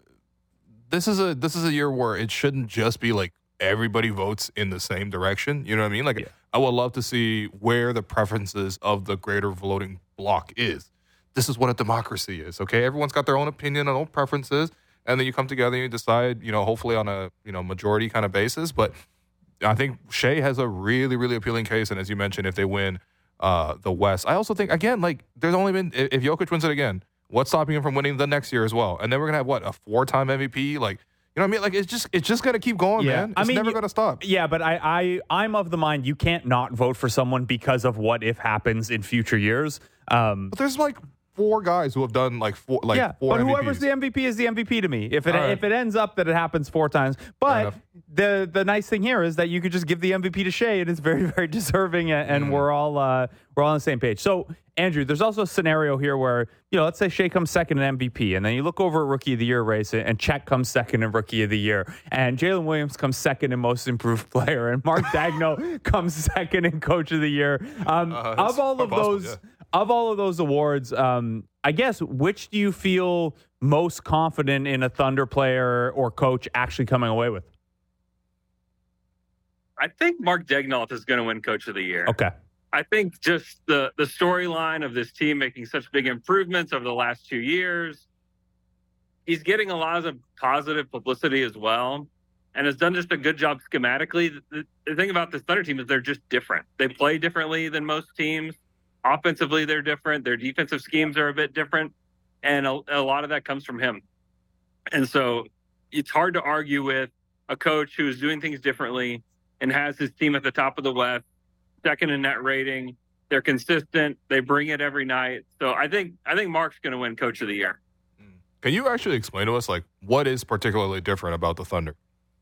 this is a year where it shouldn't just be like everybody votes in the same direction. You know what I mean? Like, I would love to see where the preferences of the greater voting block is. This is what a democracy is, okay? Everyone's got their own opinion and own preferences, and then you come together and you decide, hopefully on a, majority kind of basis. But I think Shai has a really, really appealing case, and as you mentioned, if they win the West, I also think, again, like, there's only been, if Jokic wins it again, what's stopping him from winning the next year as well? And then we're going to have, a 4-time MVP? Like, You know what I mean? Like, it's just going to keep going, man. It's never going to stop. Yeah, but I'm of the mind you can't not vote for someone because of what if happens in future years. But there's like 4 guys who have done like four but MVPs. Whoever's the MVP is the MVP to me. If it ends up that it happens 4 times, but the nice thing here is that you could just give the MVP to Shea, and it's very, very deserving, and we're all on the same page. So, Andrew, there's also a scenario here where, let's say Shea comes second in MVP, and then you look over at Rookie of the Year race, and Chet comes second in Rookie of the Year, and Jalen Williams comes second in Most Improved Player, and Mark Daigneault comes second in Coach of the Year. Of all of those awards, I guess, which do you feel most confident in a Thunder player or coach actually coming away with? I think Mark Daigneault is going to win Coach of the Year. Okay. I think just the storyline of this team making such big improvements over the last 2 years. He's getting a lot of positive publicity as well, and has done just a good job schematically. The thing about this Thunder team is they're just different. They play differently than most teams. Offensively, they're different. Their defensive schemes are a bit different, and a lot of that comes from him. And so it's hard to argue with a coach who is doing things differently and has his team at the top of the West, second in net rating. They're consistent. They bring it every night. So I think Mark's going to win Coach of the Year. Can you actually explain to us, like, what is particularly different about the Thunder?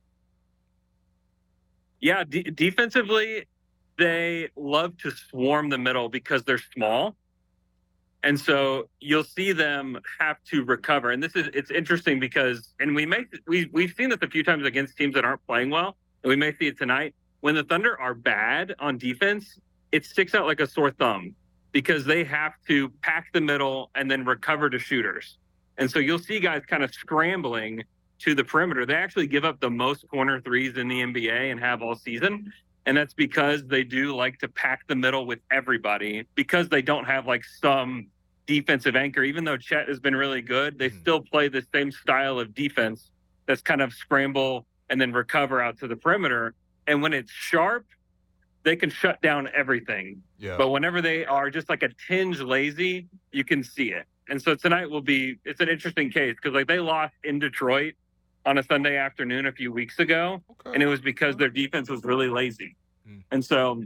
Yeah, defensively, they love to swarm the middle because they're small. And so you'll see them have to recover. And it's interesting because, and we've seen this a few times against teams that aren't playing well, and we may see it tonight. When the Thunder are bad on defense, it sticks out like a sore thumb because they have to pack the middle and then recover to shooters. And so you'll see guys kind of scrambling to the perimeter. They actually give up the most corner threes in the NBA and have all season. And that's because they do like to pack the middle with everybody because they don't have like some defensive anchor. Even though Chet has been really good, they still play the same style of defense that's kind of scramble and then recover out to the perimeter. And when it's sharp, they can shut down everything. Yeah. But whenever they are just like a tinge lazy, you can see it. And so tonight it's an interesting case because like they lost in Detroit on a Sunday afternoon a few weeks ago, and it was because their defense was really lazy. And so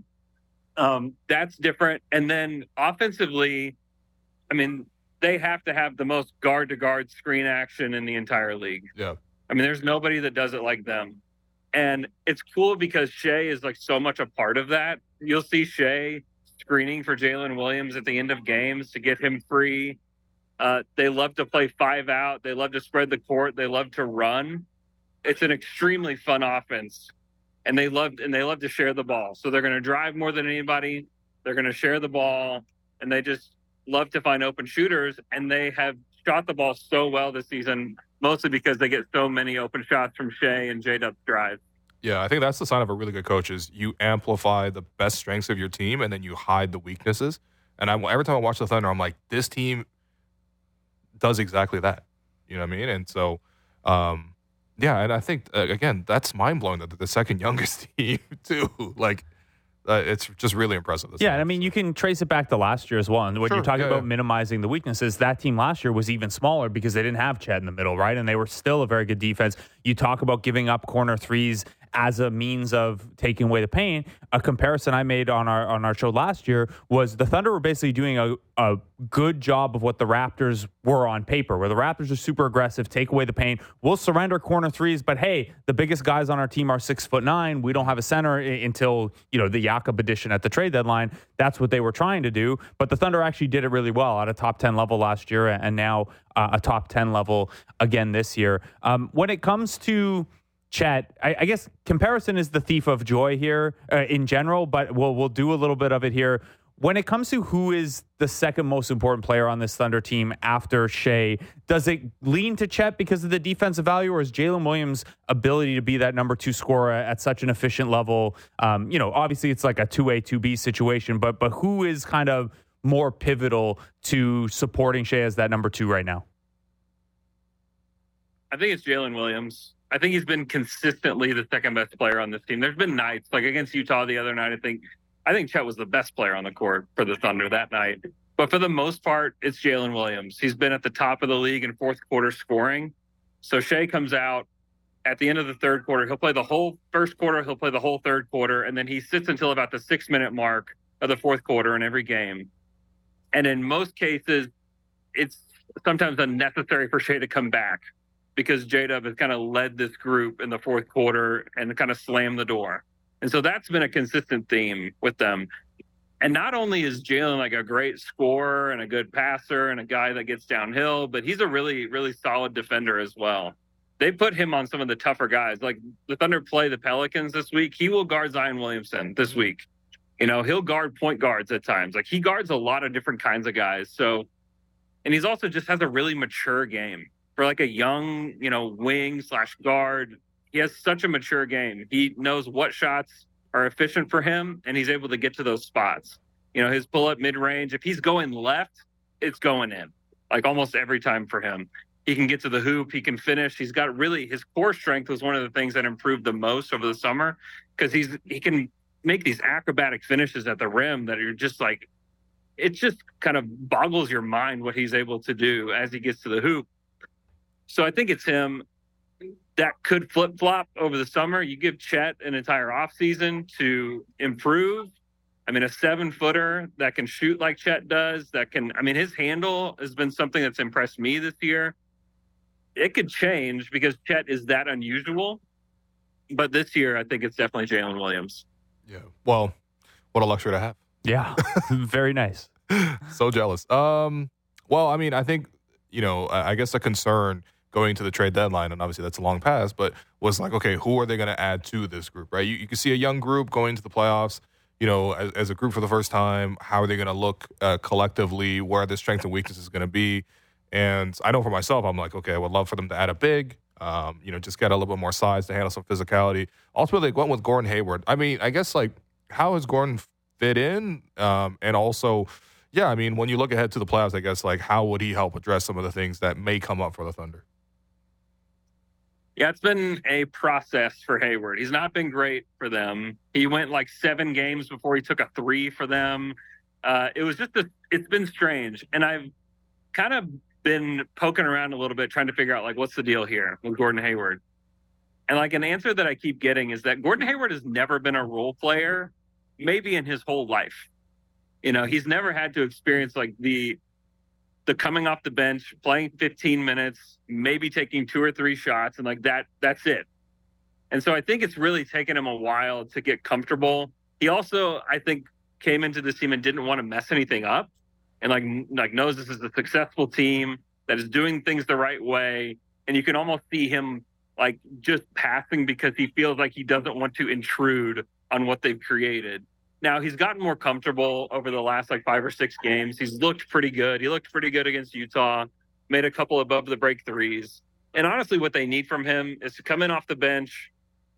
that's different. And then offensively, I mean, they have to have the most guard-to-guard screen action in the entire league. Yeah. I mean, there's nobody that does it like them. And it's cool because Shea is like so much a part of that. You'll see Shea screening for Jalen Williams at the end of games to get him free. They love to play 5 out. They love to spread the court. They love to run. It's an extremely fun offense, and they love to share the ball. So they're going to drive more than anybody. They're going to share the ball, and they just love to find open shooters. And they have shot the ball so well this season, mostly because they get so many open shots from Shea and J-Dub's drive. Yeah, I think that's the sign of a really good coach is you amplify the best strengths of your team, and then you hide the weaknesses. And every time I watch the Thunder, I'm like, this team does exactly that. You know what I mean? And so, yeah, and I think, again, that's mind-blowing that the second youngest team, too. Like, it's just really impressive. Yeah, and I mean, you can trace it back to last year as well. And when you're talking about minimizing the weaknesses, that team last year was even smaller because they didn't have Chet in the middle, right? And they were still a very good defense. You talk about giving up corner threes as a means of taking away the pain. A comparison I made on our show last year was the Thunder were basically doing a good job of what the Raptors were on paper, where the Raptors are super aggressive, take away the pain. We'll surrender corner threes, but hey, the biggest guys on our team are 6'9". We don't have a center until, the Jakob addition at the trade deadline. That's what they were trying to do. But the Thunder actually did it really well at a top 10 level last year and now a top 10 level again this year. When it comes to Chet, I guess comparison is the thief of joy here in general, but we'll do a little bit of it here. When it comes to who is the second most important player on this Thunder team after Shea, does it lean to Chet because of the defensive value, or is Jalen Williams' ability to be that number 2 scorer at such an efficient level? Obviously it's like a 2A, 2B situation, but who is kind of more pivotal to supporting Shea as that number 2 right now? I think it's Jalen Williams. I think he's been consistently the second best player on this team. There's been nights, like against Utah the other night, I think Chet was the best player on the court for the Thunder that night. But for the most part, it's Jalen Williams. He's been at the top of the league in fourth quarter scoring. So Shea comes out, at the end of the third quarter. He'll play the whole first quarter. He'll play the whole third quarter. And then he sits until about the 6-minute mark of the fourth quarter in every game. And in most cases, it's sometimes unnecessary for Shea to come back because J-Dub has kind of led this group in the fourth quarter and kind of slammed the door. And so that's been a consistent theme with them. And not only is Jalen like a great scorer and a good passer and a guy that gets downhill, but he's a really, really solid defender as well. They put him on some of the tougher guys. Like the Thunder play the Pelicans this week. He will guard Zion Williamson this week. He'll guard point guards at times. Like he guards a lot of different kinds of guys. So, and he's also just has a really mature game for like a young, wing/guard. He has such a mature game. He knows what shots are efficient for him, and he's able to get to those spots. His pull-up mid-range, if he's going left, it's going in, like almost every time for him. He can get to the hoop. He can finish. He's got his core strength was one of the things that improved the most over the summer because he can make these acrobatic finishes at the rim that are just like, it just kind of boggles your mind what he's able to do as he gets to the hoop. So I think it's him. That could flip-flop over the summer. You give Chet an entire offseason to improve. A 7-footer that can shoot like Chet does, his handle has been something that's impressed me this year. It could change because Chet is that unusual. But this year, I think it's definitely Jalen Williams. Yeah. Well, what a luxury to have. Yeah. Very nice. So jealous. I think, I guess a concern going to the trade deadline, and obviously that's a long pass, but was like, okay, who are they going to add to this group, right? You can see a young group going to the playoffs, as a group for the first time. How are they going to look collectively? Where are their strengths and weaknesses going to be? And I know for myself, I'm like, okay, I would love for them to add a big, just get a little bit more size to handle some physicality. Ultimately, they went with Gordon Hayward. I guess, how has Gordon fit in? And also, when you look ahead to the playoffs, I guess, how would he help address some of the things that may come up for the Thunder? Yeah, it's been a process for Hayward. He's not been great for them. He went 7 games before he took a 3 for them. It's been strange. And I've kind of been poking around a little bit trying to figure out what's the deal here with Gordon Hayward. And an answer that I keep getting is that Gordon Hayward has never been a role player, maybe in his whole life. He's never had to experience the coming off the bench, playing 15 minutes, maybe taking 2 or 3 shots, and that's it. And so I think it's really taken him a while to get comfortable. He also, I think, came into this team and didn't want to mess anything up, and knows this is a successful team that is doing things the right way. And you can almost see him just passing because he feels like he doesn't want to intrude on what they've created. Now, he's gotten more comfortable over the last 5 or 6 games. He's looked pretty good. He looked pretty good against Utah, made a couple above the break threes. And honestly, what they need from him is to come in off the bench,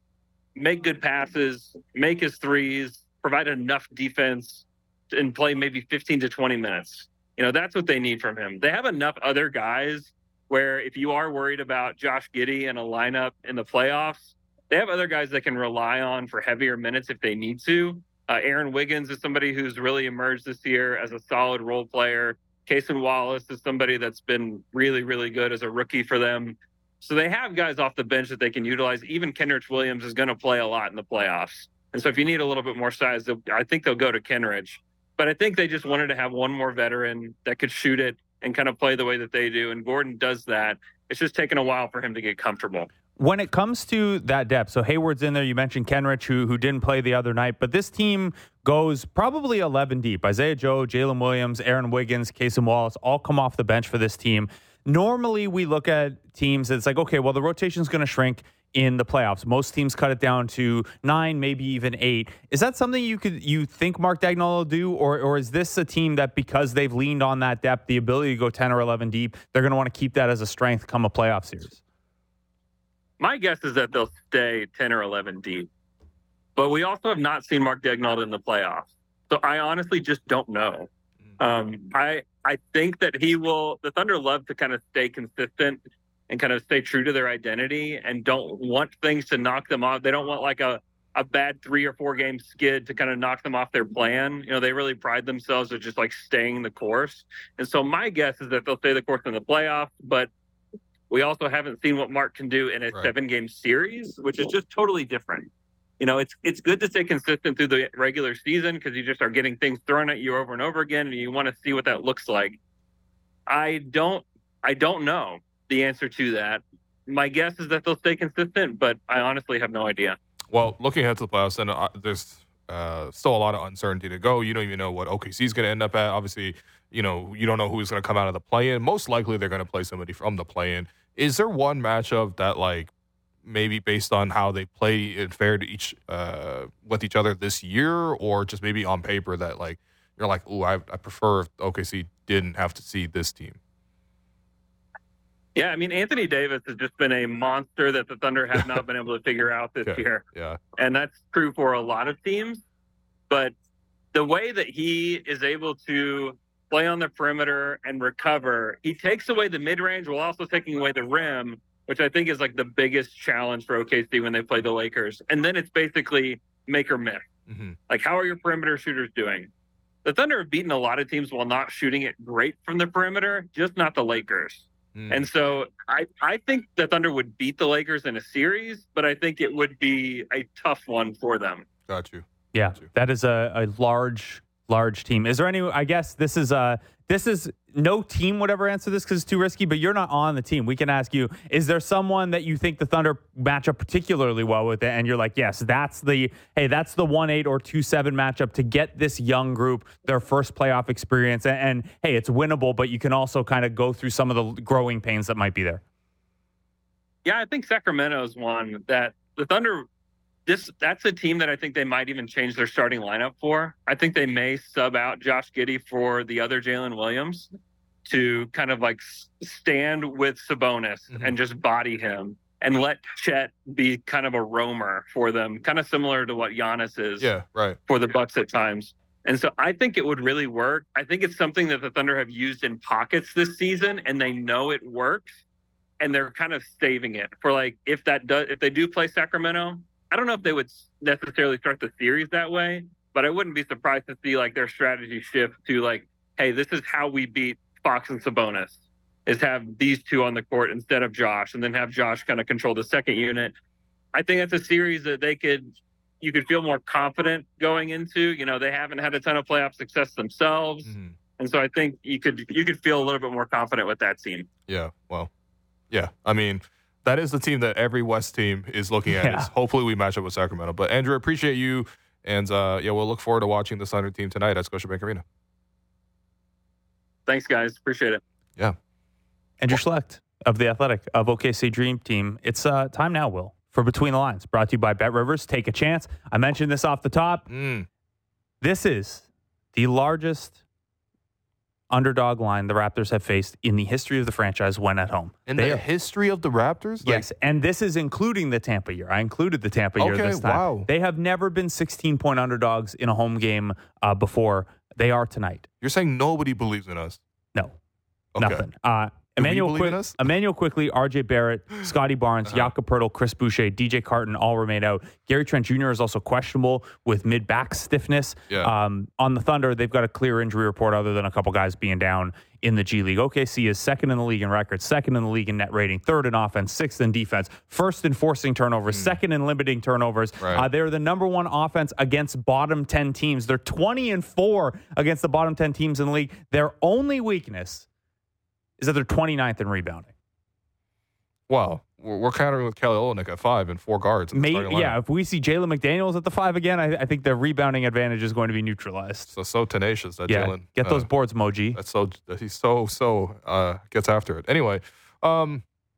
make good passes, make his threes, provide enough defense, and play maybe 15 to 20 minutes. That's what they need from him. They have enough other guys where if you are worried about Josh Giddey in a lineup in the playoffs, they have other guys that can rely on for heavier minutes if they need to. Aaron Wiggins is somebody who's really emerged this year as a solid role player. Cason Wallace is somebody that's been really, really good as a rookie for them. So they have guys off the bench that they can utilize. Even Kenrich Williams is going to play a lot in the playoffs. And so if you need a little bit more size, I think they'll go to Kenrich. But I think they just wanted to have one more veteran that could shoot it and kind of play the way that they do. And Gordon does that. It's just taken a while for him to get comfortable. When it comes to that depth, so Hayward's in there. You mentioned Kenrich, who didn't play the other night, but this team goes probably 11 deep. Isaiah Joe, Jalen Williams, Aaron Wiggins, Cason Wallace all come off the bench for this team. Normally, we look at teams, it's okay, well, the rotation's going to shrink in the playoffs. Most teams cut it down to 9, maybe even 8. Is that something you think Mark Daigneault will do, or is this a team that because they've leaned on that depth, the ability to go 10 or 11 deep, they're going to want to keep that as a strength come a playoff series? My guess is that they'll stay 10 or 11 deep. But we also have not seen Mark Daigneault in the playoffs. So I honestly just don't know. I think that the Thunder love to kind of stay consistent and kind of stay true to their identity and don't want things to knock them off. They don't want a bad 3 or 4 game skid to kind of knock them off their plan. They really pride themselves at just staying the course. And so my guess is that they'll stay the course in the playoffs, but We also haven't seen what Mark can do in a 7-game series, which is just totally different. It's good to stay consistent through the regular season because you just are getting things thrown at you over and over again, and you want to see what that looks like. I don't know the answer to that. My guess is that they'll stay consistent, but I honestly have no idea. Well, looking ahead to the playoffs, and there's still a lot of uncertainty to go. You don't even know what OKC is going to end up at. Obviously, you don't know who's going to come out of the play-in. Most likely, they're going to play somebody from the play-in. Is there one matchup that, maybe based on how they play and fare to with each other this year, or just maybe on paper that you're like, ooh, I prefer if OKC didn't have to see this team? Yeah, I mean, Anthony Davis has just been a monster that the Thunder have not been able to figure out this year. Yeah. And that's true for a lot of teams. But the way that he is able to play on the perimeter and recover, he takes away the mid-range while also taking away the rim, which I think is the biggest challenge for OKC when they play the Lakers. And then it's basically make or miss. Mm-hmm. How are your perimeter shooters doing? The Thunder have beaten a lot of teams while not shooting it great from the perimeter, just not the Lakers. And so I think the Thunder would beat the Lakers in a series, but I think it would be a tough one for them. Got you. Yeah, that is a large team. Is there any, I guess this is no team would ever answer this because it's too risky, but you're not on the team. We can ask you, is there someone that you think the Thunder match up particularly well with it? And you're like, yes, that's the 1-8 or 2-7 matchup to get this young group their first playoff experience. And hey, it's winnable, but you can also kind of go through some of the growing pains that might be there. Yeah, I think Sacramento is one that the Thunder, that's a team that I think they might even change their starting lineup for. I think they may sub out Josh Giddey for the other Jalen Williams to kind of stand with Sabonis and just body him and let Chet be kind of a roamer for them, kind of similar to what Giannis is for the Bucks at times. And so I think it would really work. I think it's something that the Thunder have used in pockets this season, and they know it works, and they're kind of saving it for if they do play Sacramento. I don't know if they would necessarily start the series that way, but I wouldn't be surprised to see their strategy shift to hey, this is how we beat Fox and Sabonis, is have these two on the court instead of Josh, and then have Josh kind of control the second unit. I think that's a series that you could feel more confident going into. They haven't had a ton of playoff success themselves. And so I think you could feel a little bit more confident with that team. Yeah. Well, yeah. I mean, that is the team that every West team is looking at. Is hopefully we match up with Sacramento. But Andrew, appreciate you, and we'll look forward to watching the Thunder team tonight at Scotiabank Arena. Thanks, guys. Appreciate it. Yeah. Andrew Schlecht of The Athletic of OKC Dream Team. It's time now, Will, for Between the Lines, brought to you by BetRivers. Take a chance. I mentioned this off the top. This is the largest underdog line the Raptors have faced in the history of the franchise when at home. In the history of the Raptors? Yes, and this is including the Tampa year. I included the Tampa year this time. Wow. They have never been 16-point underdogs in a home game before. They are tonight. You're saying nobody believes in us? No. Okay. Nothing. Emmanuel Quickley, RJ Barrett, Scotty Barnes, Jakob Poeltl, Chris Boucher, DJ Carton all remain out. Gary Trent Jr. is also questionable with mid-back stiffness. Yeah. On the Thunder, they've got a clear injury report other than a couple guys being down in the G League. OKC is second in the league in records, second in the league in net rating, third in offense, sixth in defense, first in forcing turnovers, second in limiting turnovers. Right. They're the number one offense against bottom 10 teams. They're 20-4 against the bottom 10 teams in the league. Their only weakness is that they're 29th in rebounding. Well, we're countering with Kelly Olynyk at 5 and 4 guards. If we see Jalen McDaniels at the 5 again, I think the rebounding advantage is going to be neutralized. So tenacious that Jalen. Get those boards, Moji. He's so gets after it. Anyway, I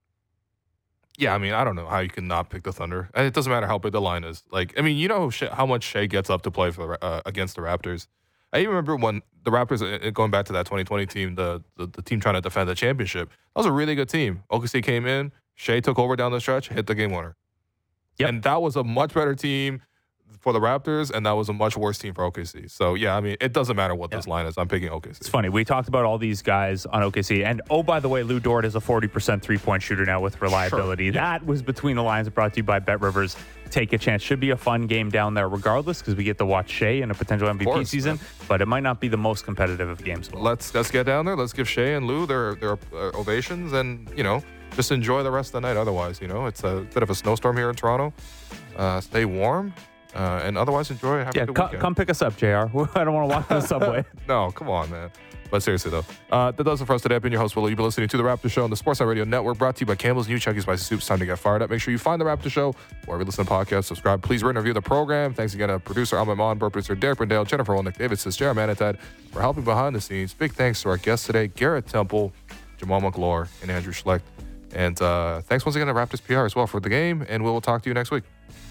mean, I don't know how you can not pick the Thunder. And it doesn't matter how big the line is. How much Shea gets up to play for against the Raptors. I even remember when the Raptors, going back to that 2020 team, the team trying to defend the championship, that was a really good team. OKC came in, Shea took over down the stretch, hit the game winner. Yep. And that was a much better team for the Raptors, and that was a much worse team for OKC. So, I mean, it doesn't matter what this line is. I'm picking OKC. It's funny. We talked about all these guys on OKC. And, by the way, Lou Dort is a 40% three-point shooter now with reliability. Sure. That was Between the Lines, brought to you by BetRivers. Take a chance. Should be a fun game down there regardless because we get to watch Shea in a potential MVP season. But it might not be the most competitive of games. Let's get down there. Let's give Shea and Lou their ovations and, just enjoy the rest of the night. Otherwise, it's a bit of a snowstorm here in Toronto. Stay warm. And otherwise, enjoy. Have a good weekend. Come pick us up, JR. I don't want to walk to the subway. No, come on, man. But seriously, though, that does it for us today. I've been your host, Willow. You've been listening to The Raptor Show on the Sportsnet Radio Network, brought to you by Campbell's New Chunky Spicy Soup. It's time to get fired up. Make sure you find The Raptor Show wherever you listen to podcasts. Subscribe. Please rate and review the program. Thanks again to producer Ahmed Mon, producer Derek Brindale, Jennifer Olnick, David Sis, Jared Manatad for helping behind the scenes. Big thanks to our guests today, Garrett Temple, Jamal McGlure, and Andrew Schlecht. And thanks once again to Raptors PR as well for the game, and we will talk to you next week.